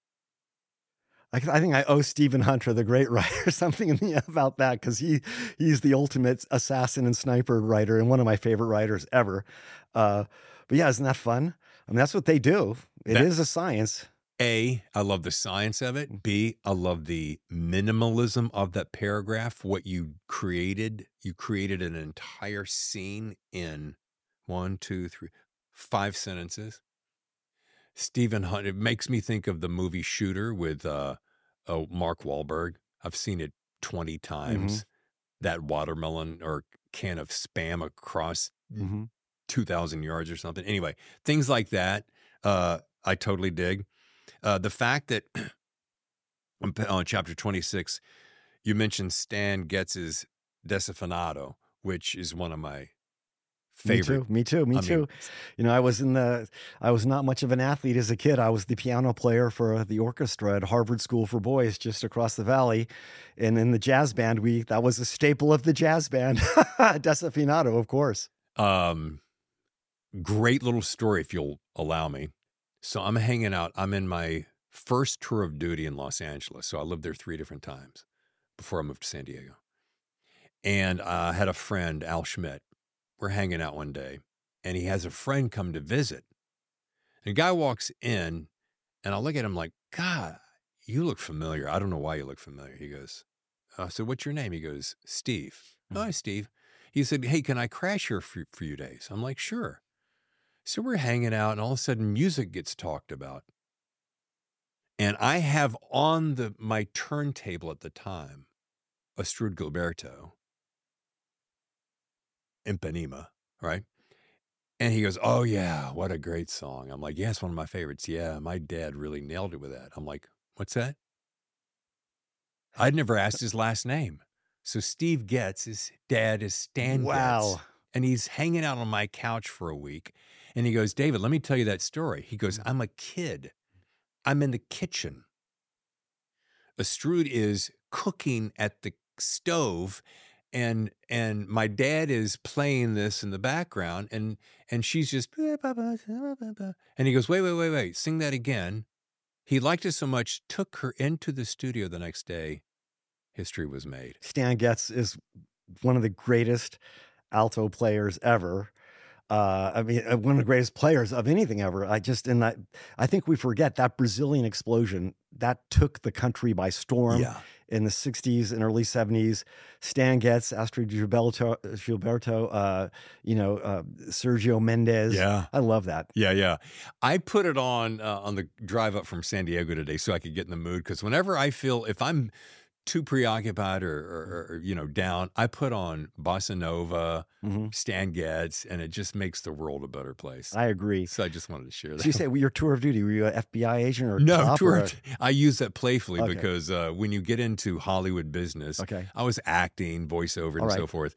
I, I think I owe Stephen Hunter, the great writer, something in the, about that because he he's the ultimate assassin and sniper writer and one of my favorite writers ever. Uh, but yeah, isn't that fun? I mean, that's what they do. It that, is a science. A, I love the science of it. B, I love the minimalism of that paragraph. What you created, you created an entire scene in one, two, three, five sentences. Stephen Hunt, it makes me think of the movie Shooter with uh, oh, Mark Wahlberg. I've seen it twenty times. Mm-hmm. That watermelon or can of Spam across mm-hmm. two thousand yards or something. Anyway, things like that, uh, I totally dig. Uh, the fact that on chapter twenty-six, you mentioned Stan Getz's Desafinado, which is one of my favorite. Me too. Me too. Me I too. Mean, you know, I was in the, I was not much of an athlete as a kid. I was the piano player for the orchestra at Harvard School for Boys just across the valley. And in the jazz band, we, that was a staple of the jazz band. Desafinado, of course. Um, great little story, if you'll allow me. So I'm hanging out. I'm in my first tour of duty in Los Angeles. So I lived there three different times before I moved to San Diego. And I had a friend, Al Schmidt. We're hanging out one day, and he has a friend come to visit. And a guy walks in, and I look at him like, God, you look familiar. I don't know why you look familiar. He goes, I said, what's your name? He goes, Steve. Mm-hmm. Oh, hi, Steve. He said, hey, can I crash here for a few days? I'm like, sure. So we're hanging out, and all of a sudden music gets talked about. And I have on the my turntable at the time, Astrud Gilberto, Impanema, right? And he goes, oh, yeah, what a great song. I'm like, yeah, it's one of my favorites. Yeah, my dad really nailed it with that. I'm like, what's that? I'd never asked his last name. So Steve Getz, his dad is Stan wow. Getz. And he's hanging out on my couch for a week. And he goes, David, let me tell you that story. He goes, I'm a kid. I'm in the kitchen. Astrud is cooking at the stove. And and my dad is playing this in the background. And, and she's just, and he goes, wait, wait, wait, wait. Sing that again. He liked it so much, took her into the studio the next day. History was made. Stan Getz is one of the greatest alto players ever. Uh, I mean, one of the greatest players of anything ever. I just, and I, I think we forget that Brazilian explosion that took the country by storm yeah. in the sixties and early seventies. Stan Getz, Astrud Gilberto, Gilberto uh, you know, uh, Sergio Mendes. Yeah. I love that. Yeah, yeah. I put it on uh, on the drive up from San Diego today so I could get in the mood because whenever I feel, if I'm too preoccupied or, or, or, you know, down, I put on Bossa Nova, mm-hmm. Stan Getz, and it just makes the world a better place. I agree. So I just wanted to share that. So you say, well, your tour of duty, were you an F B I agent or no? Cop Tour. or a... I use that playfully okay. because uh, when you get into Hollywood business, okay. I was acting, voiceover, and right. so forth.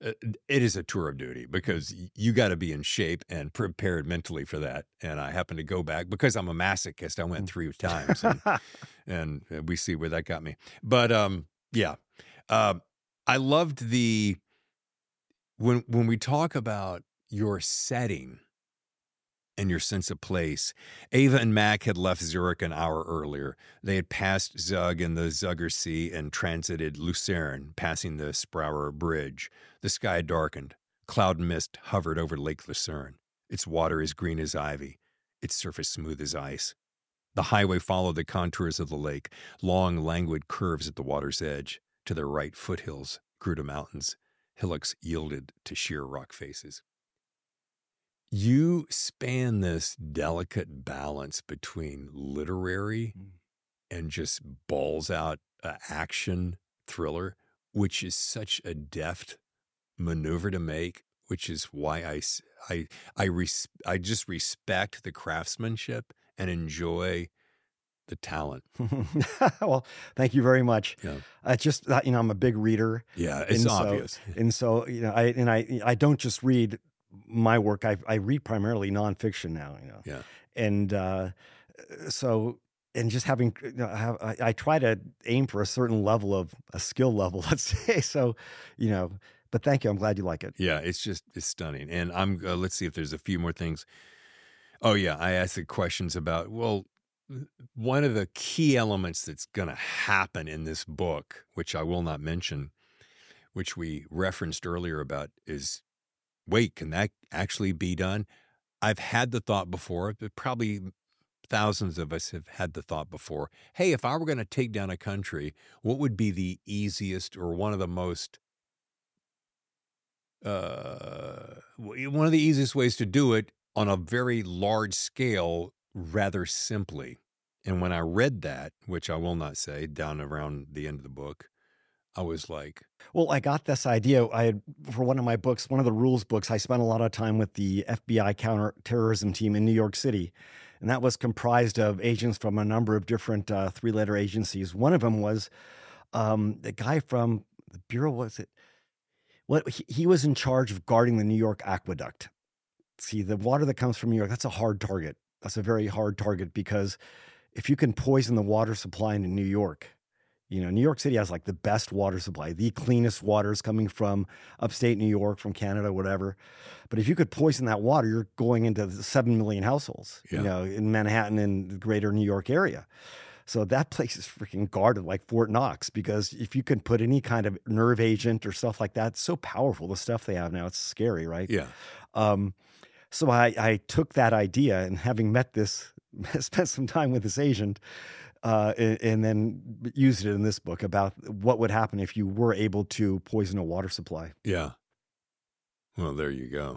uh, it is a tour of duty because you got to be in shape and prepared mentally for that. And I happen to go back because I'm a masochist. I went three times, and, and we see where that got me. But um, yeah, uh, I loved the when when we talk about your setting and your sense of place. Ava and Mac had left Zurich an hour earlier. They had passed Zug and the Zugger Sea and transited Lucerne, passing the Sprauer Bridge. The sky darkened. Cloud mist hovered over Lake Lucerne. Its water as green as ivy, its surface smooth as ice. The highway followed the contours of the lake, long, languid curves at the water's edge. To their right, foothills grew to mountains. Hillocks yielded to sheer rock faces. You span this delicate balance between literary and just balls out uh, action thriller, which is such a deft maneuver to make, which is why I, I, I, res, I just respect the craftsmanship and enjoy the talent. Well, thank you very much. Yeah. I just, you know, I'm a big reader. Yeah, it's and obvious. So, and so, you know, I, and I, I don't just read my work. I, I read primarily nonfiction now, you know. Yeah. And uh, so, and just having, you know, have, I, I try to aim for a certain level of a skill level, let's say. So, you know, but thank you. I'm glad you like it. Yeah, it's just, it's stunning. And I'm, uh, let's see if there's a few more things. Oh yeah. I asked the questions about, well, one of the key elements that's going to happen in this book, which I will not mention, which we referenced earlier about is, wait, can that actually be done? I've had the thought before, but probably thousands of us have had the thought before. Hey, if I were going to take down a country, what would be the easiest or one of the most, uh, one of the easiest ways to do it on a very large scale, rather simply? And when I read that, which I will not say, down around the end of the book, I was like, well, I got this idea. I had, for one of my books, one of the rules books, I spent a lot of time with the F B I counterterrorism team in New York City. And that was comprised of agents from a number of different uh, three-letter agencies. One of them was um, the guy from the Bureau, was it? What he, he was in charge of guarding the New York aqueduct. See, the water that comes from New York, that's a hard target. That's a very hard target because if you can poison the water supply in New York, you know, New York City has like the best water supply, the cleanest waters coming from upstate New York, from Canada, whatever. But if you could poison that water, you're going into seven million households, yeah. you know, in Manhattan and the greater New York area. So that place is freaking guarded like Fort Knox, because if you can put any kind of nerve agent or stuff like that, it's so powerful, the stuff they have now. It's scary, right? Yeah. Um, so I, I took that idea, and having met this, spent some time with this agent, Uh, and, and then used it in this book about what would happen if you were able to poison a water supply. Yeah. Well, there you go.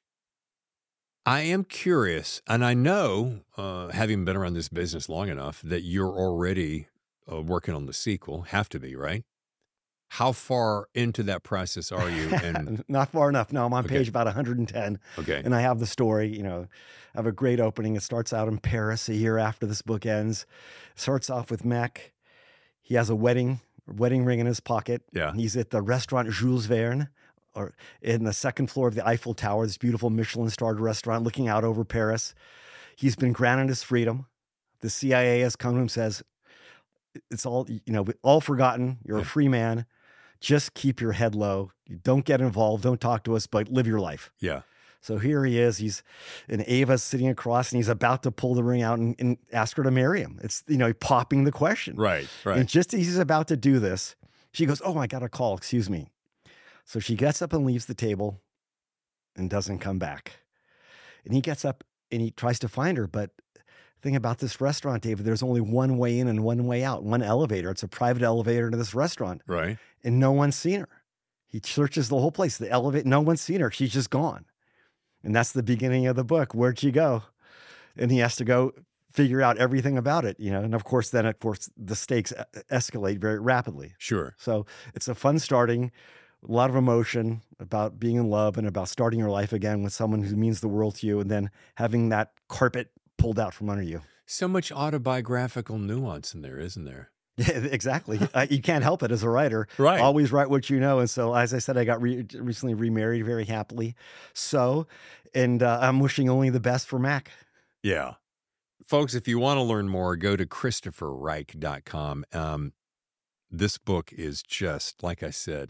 I am curious, and I know, uh, having been around this business long enough, that you're already uh, working on the sequel. Have to be, right? How far into that process are you? And not far enough. No, I'm on okay. page about one hundred ten. Okay. And I have the story, you know, I have a great opening. It starts out in Paris a year after this book ends. It starts off with Mac. He has a wedding, wedding ring in his pocket. Yeah. He's at the restaurant Jules Verne, or in the second floor of the Eiffel Tower, this beautiful Michelin-starred restaurant looking out over Paris. He's been granted his freedom. The C I A has come to him and says, it's all, you know, all forgotten. You're yeah. a free man. Just keep your head low. Don't get involved. Don't talk to us, but live your life. Yeah. So here he is. He's, and Ava's sitting across, and he's about to pull the ring out and, and ask her to marry him. It's, you know, popping the question. Right, right. And just as he's about to do this, she goes, "Oh, I got a call. Excuse me." So she gets up and leaves the table and doesn't come back. And he gets up and he tries to find her, but thing about this restaurant, David, there's only one way in and one way out, one elevator. It's a private elevator to this restaurant. Right. And no one's seen her. He searches the whole place, the elevator, no one's seen her. She's just gone. And that's the beginning of the book. Where'd she go? And he has to go figure out everything about it, you know? And of course, then of course the stakes escalate very rapidly. Sure. So it's a fun starting, a lot of emotion about being in love and about starting your life again with someone who means the world to you, and then having that carpet pulled out from under you. So much autobiographical nuance in there, isn't there? Yeah, exactly. Uh, you can't help it as a writer. Right. Always write what you know. And so, as I said, I got re- recently remarried very happily. So, and uh, I'm wishing only the best for Mac. Yeah. Folks, if you want to learn more, go to Christopher Reich dot com. Um, this book is just, like I said,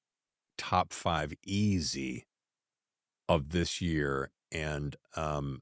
top five easy of this year. And um,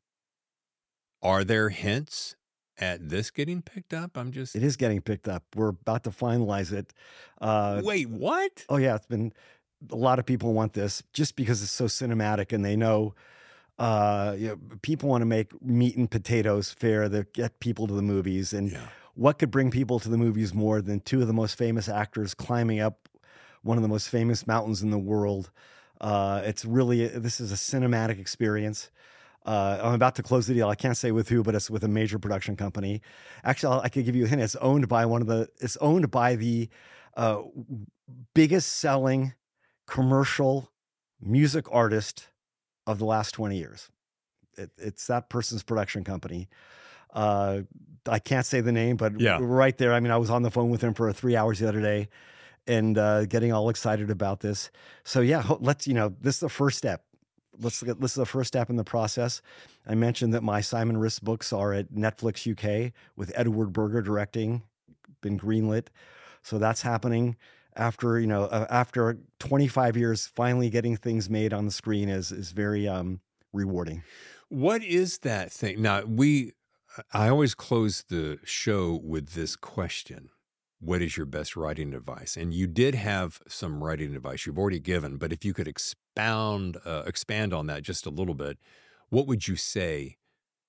are there hints at this getting picked up? I'm just... It is getting picked up. We're about to finalize it. Uh, Wait, what? oh, yeah. It's been a lot of people want this just because it's so cinematic and they know. Uh, you know, people want to make meat and potatoes fair that get people to the movies. And Yeah. what could bring people to the movies more than two of the most famous actors climbing up one of the most famous mountains in the world? Uh, it's really, this is a cinematic experience. Uh, I'm about to close the deal. I can't say with who, but it's with a major production company. Actually, I'll, I could give you a hint. It's owned by one of the, it's owned by the uh, biggest selling commercial music artist of the last twenty years. It, it's that person's production company. Uh, I can't say the name, but Yeah. right there. I mean, I was on the phone with him for three hours the other day and uh, getting all excited about this. So yeah, ho- let's, you know, this is the first step. Let's look at, this is the first step in the process. I mentioned that my Simon Riss books are at Netflix U K with Edward Berger directing, been greenlit. So that's happening. After, you know, uh, after twenty-five years, finally getting things made on the screen is is very um, rewarding. What is that thing? Now, we, I always close the show with this question. What is your best writing advice? And you did have some writing advice you've already given, but if you could expound, uh, expand on that just a little bit, what would you say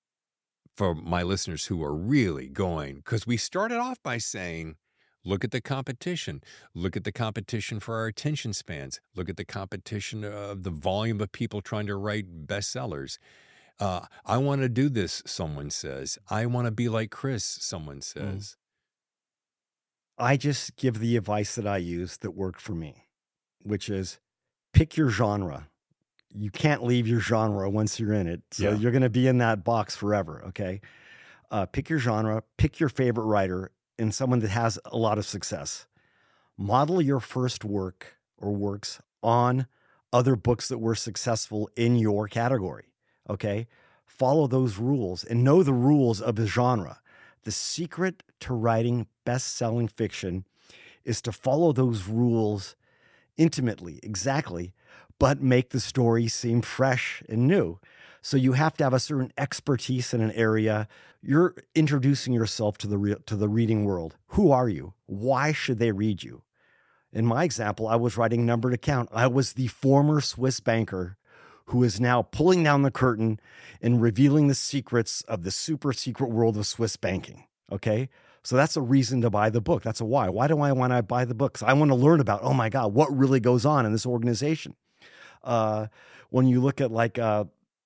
for my listeners who are really going? Because we started off by saying, look at the competition. Look at the competition for our attention spans. Look at the competition of the volume of people trying to write bestsellers. Uh, I want to do this, someone says. I want to be like Chris, someone says. I just give the advice that I use that worked for me, which is pick your genre. You can't leave your genre once you're in it. So Yeah. you're going to be in that box forever. Okay. Uh, pick your genre, pick your favorite writer and someone that has a lot of success. Model your first work or works on other books that were successful in your category. Okay. Follow those rules and know the rules of the genre. The secret to writing best-selling fiction is to follow those rules intimately, exactly, but make the story seem fresh and new. So you have to have a certain expertise in an area. You're introducing yourself to the re- to the reading world. Who are you? Why should they read you? In my example, I was writing Number to Count. I was the former Swiss banker who is now pulling down the curtain and revealing the secrets of the super secret world of Swiss banking. Okay. So that's a reason to buy the book. That's a why. Why do I want to buy the book? 'Cause I want to learn about, oh my God, what really goes on in this organization. Uh, when you look at like uh,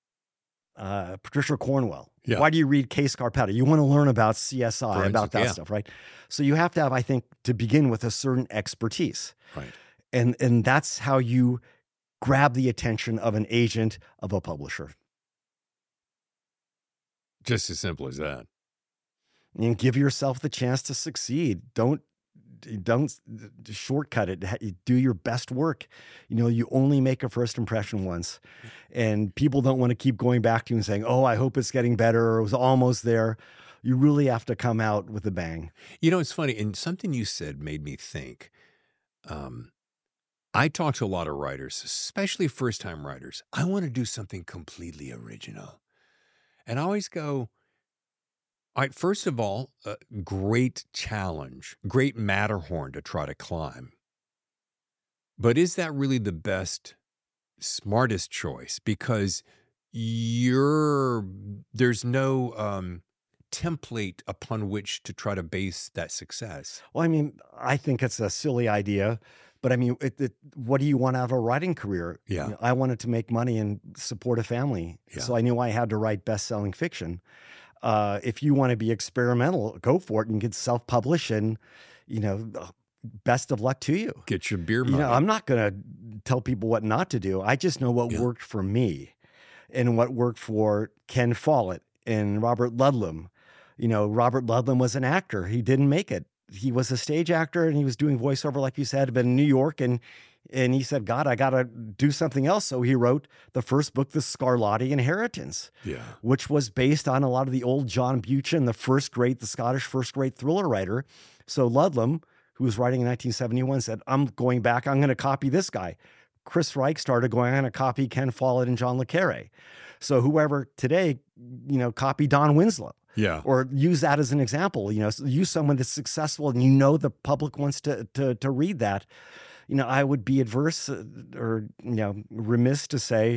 uh, Patricia Cornwell, Yeah. why do you read Case Carpetta? You want to learn about C S I, Forensic, about that yeah. stuff, right? So you have to have, I think, to begin with a certain expertise. Right. And, and that's how you grab the attention of an agent, of a publisher. Just as simple as that. And give yourself the chance to succeed. Don't don't shortcut it. Do your best work. You know, you only make a first impression once, and people don't want to keep going back to you and saying, "Oh, I hope it's getting better," or "It was almost there." You really have to come out with a bang. You know, it's funny, and something you said made me think. Um, I talk to a lot of writers, especially first-time writers. I want to do something completely original. And I always go, all right, first of all, uh, great challenge, great Matterhorn to try to climb. But is that really the best, smartest choice? Because you're, there's no um, template upon which to try to base that success. Well, I mean, I think it's a silly idea, but I mean, it, it, what do you want out of a writing career? Yeah. You know, I wanted to make money and support a family, Yeah. so I knew I had to write best-selling fiction. Uh, if you want to be experimental, go for it and get self-published, and you know, best of luck to you. Get your beer You money. know, I'm not going to tell people what not to do. I just know what Yeah. worked for me, and what worked for Ken Follett and Robert Ludlum. You know, Robert Ludlum was an actor. He didn't make it. he was a stage actor and he was doing voiceover, like you said, but in New York. And, and he said, God, I got to do something else. So he wrote the first book, The Scarlatti Inheritance, Yeah. which was based on a lot of the old John Buchan, the first great, the Scottish first great thriller writer. So Ludlum, who was writing in nineteen seventy-one, said, I'm going back. I'm going to copy this guy. Chris Reich started going, I'm going to copy Ken Follett and John le Carre. So whoever today, you know, copy Don Winslow. Yeah. Or use that as an example, you know, use someone that's successful and you know the public wants to to to read that. You know, I would be adverse or, you know, remiss to say,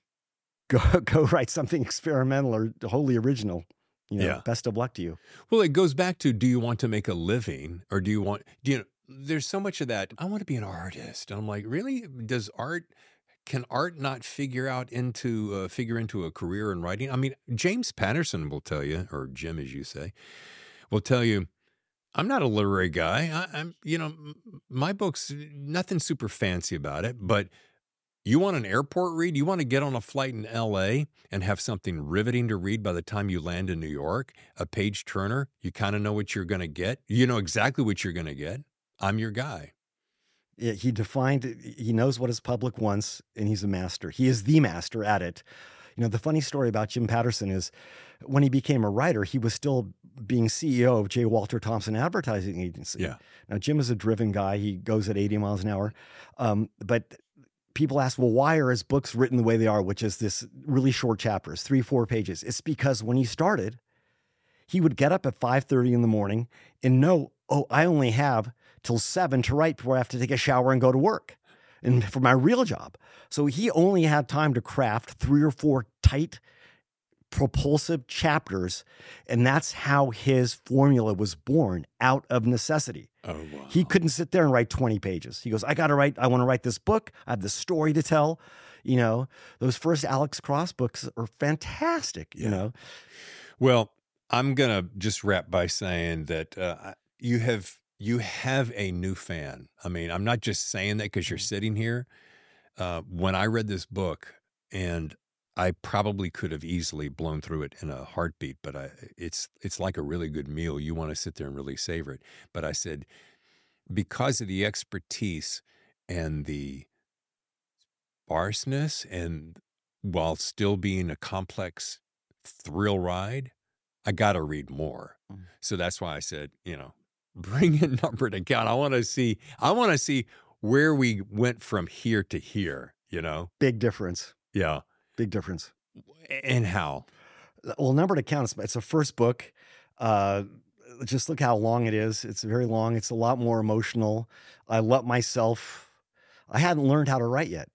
go go write something experimental or wholly original. You know, Yeah. best of luck to you. Well, it goes back to, do you want to make a living, or do you want, do you know, there's so much of that. I want to be an artist. And I'm like, really? Does art, can art not figure out into, uh, figure into a career in writing? I mean, James Patterson will tell you, or Jim, as you say, will tell you, I'm not a literary guy. I, I'm, you know, m- my book's nothing super fancy about it, but you want an airport read? You want to get on a flight in L A and have something riveting to read by the time you land in New York, a page turner, you kind of know what you're going to get. You know exactly what you're going to get. I'm your guy. Yeah, he defined, he knows what his public wants, and he's a master. He is the master at it. You know, the funny story about Jim Patterson is when he became a writer, he was still being C E O of J. Walter Thompson Advertising Agency. Yeah. Now, Jim is a driven guy. He goes at eighty miles an hour. Um, but people ask, well, why are his books written the way they are, which is this really short chapters, three, four pages? It's because when he started, he would get up at five thirty in the morning and know, oh, I only have till seven to write before I have to take a shower and go to work and for my real job. So he only had time to craft three or four tight, propulsive chapters. And that's how his formula was born, out of necessity. Oh, wow. He couldn't sit there and write twenty pages. He goes, I got to write, I want to write this book. I have this story to tell. You know, those first Alex Cross books are fantastic, Yeah. you know. Well, I'm going to just wrap by saying that uh, you have you have a new fan. I mean, I'm not just saying that because you're sitting here. Uh, when I read this book, and I probably could have easily blown through it in a heartbeat, but I, it's it's like a really good meal. You want to sit there and really savor it. But I said, because of the expertise and the sparseness, and while still being a complex thrill ride, I got to read more. Mm. So that's why I said, you know, bring a number to count. I want to see, I want to see where we went from here to here, you know? Big difference. Yeah. Big difference. And how? Well, number to count, it's, it's a first book. Uh, just look how long it is. It's very long. It's a lot more emotional. I let myself, I hadn't learned how to write yet.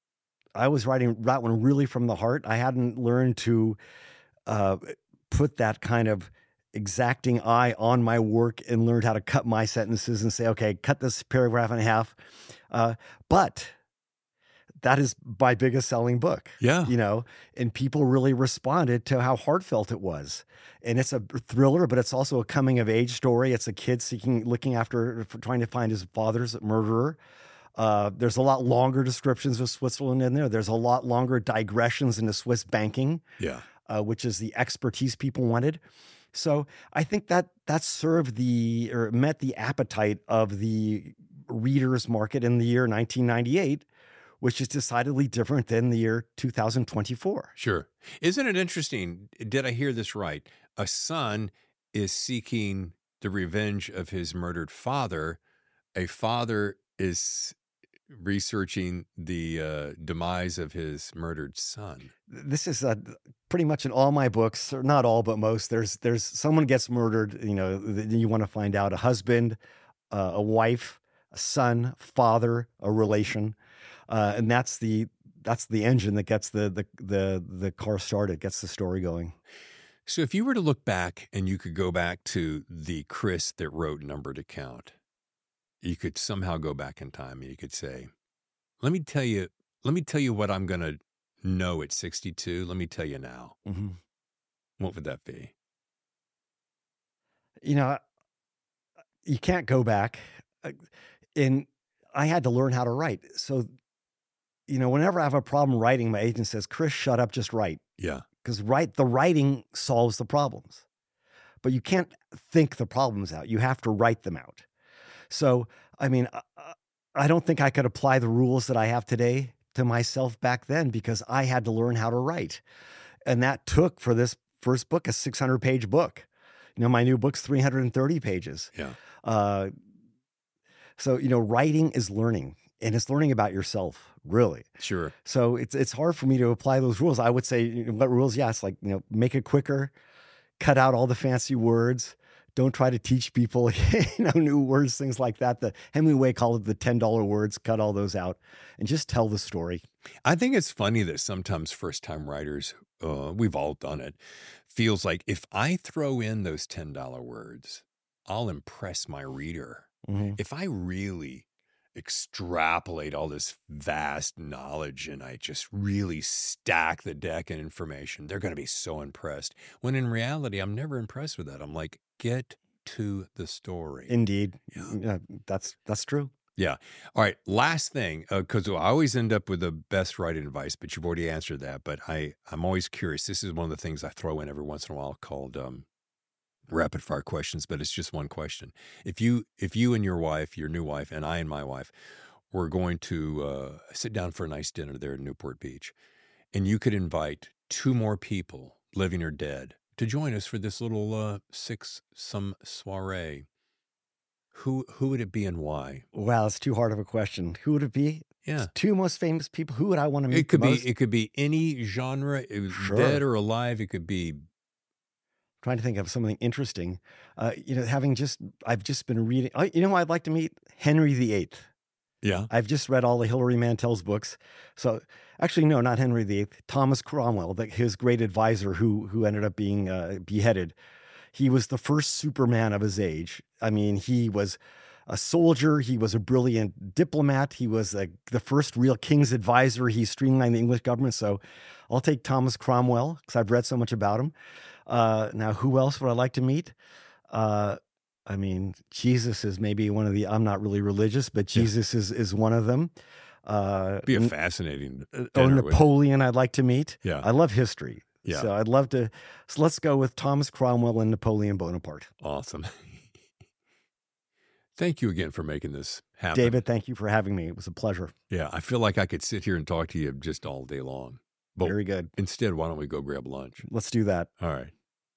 I was writing that one really from the heart. I hadn't learned to uh, put that kind of exacting eye on my work and learned how to cut my sentences and say, okay, cut this paragraph in half. Uh, but that is my biggest selling book. Yeah. You know, and people really responded to how heartfelt it was. And it's a thriller, but it's also a coming of age story. It's a kid seeking, looking after, trying to find his father's murderer. Uh, there's a lot longer descriptions of Switzerland in there. There's a lot longer digressions into Swiss banking, Yeah. uh, which is the expertise people wanted. So I think that that served the, or met the appetite of the readers market in the year nineteen ninety-eight, which is decidedly different than the year two thousand twenty-four. Sure. Isn't it interesting? Did I hear this right? A son is seeking the revenge of his murdered father. A father is researching the uh, demise of his murdered son. This is uh, pretty much in all my books, or not all, but most. There's there's someone gets murdered. You know, th- you want to find out a husband, uh, a wife, a son, father, a relation, uh, and that's the that's the engine that gets the the the the car started, gets the story going. So if you were to look back and you could go back to the Chris that wrote Number to Count, you could somehow go back in time and you could say, let me tell you, let me tell you what I'm going to know at sixty-two. Let me tell you now. Mm-hmm. What would that be? You know, you can't go back. And I had to learn how to write. So, you know, whenever I have a problem writing, my agent says, Chris, shut up, just write. Yeah. Because write, the writing solves the problems. but you can't think the problems out. You have to write them out. So, I mean, I don't think I could apply the rules that I have today to myself back then because I had to learn how to write. And that took, for this first book, a six hundred page book. You know, my new book's three hundred thirty pages. Yeah. Uh, so, you know, writing is learning, and it's learning about yourself, really. Sure. So it's it's hard for me to apply those rules. I would say, you know, what rules? Yeah, it's like, you know, make it quicker, cut out all the fancy words. Don't try to teach people, you know, new words, things like that. The Hemingway called it the ten dollar words. Cut all those out and just tell the story. I think it's funny that sometimes first-time writers, uh, we've all done it, feels like if I throw in those ten dollar words, I'll impress my reader. Mm-hmm. If I really extrapolate all this vast knowledge and I just really stack the deck in information, they're going to be so impressed. When in reality, I'm never impressed with that. I'm like, get to the story. Indeed. Yeah. Yeah, that's that's true. Yeah. All right. Last thing, because I always end up with the best writing advice, but you've already answered that. But I, I'm always curious. This is one of the things I throw in every once in a while called um, rapid fire questions, but it's just one question. If you, if you and your wife, your new wife, and I and my wife were going to uh, sit down for a nice dinner there in Newport Beach, and you could invite two more people, living or dead, to join us for this little uh, six-some soiree, Who who would it be and why? Wow, that's too hard of a question. Who would it be? Yeah. Two most famous people. Who would I want to meet? It could the be most? it could be any genre, it was Sure. dead or alive. It could be Trying to think of something interesting. Uh, you know, having just I've just been reading. I, you know, I'd like to meet Henry the Eighth. yeah. I've just read all the Hilary Mantel's books. So actually, no, not Henry the Eighth. Thomas Cromwell, the, his great advisor, who who ended up being uh, beheaded. He was the first Superman of his age. I mean, he was a soldier. He was a brilliant diplomat. He was a, the first real king's advisor. He streamlined the English government. So I'll take Thomas Cromwell because I've read so much about him. Uh, now, who else would I like to meet? Uh, I mean, Jesus is maybe one of the, I'm not really religious, but Yeah. Jesus is, is one of them. Uh, Be a N- fascinating oh, dinner, wouldn't it? Napoleon I'd like to meet. Yeah. I love history. Yeah. So I'd love to. So let's go with Thomas Cromwell and Napoleon Bonaparte. Awesome. Thank you again for making this happen. David, thank you for having me. It was a pleasure. Yeah, I feel like I could sit here and talk to you just all day long. But Very good. instead, why don't we go grab lunch? Let's do that. All right.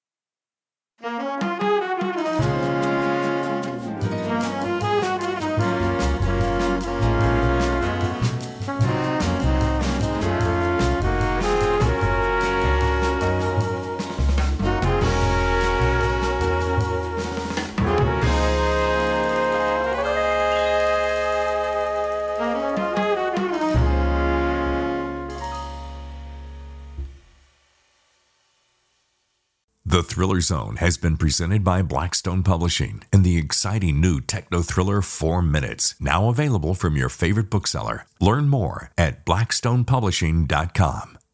The Thriller Zone has been presented by Blackstone Publishing and the exciting new techno thriller Four Minutes, now available from your favorite bookseller. Learn more at blackstone publishing dot com.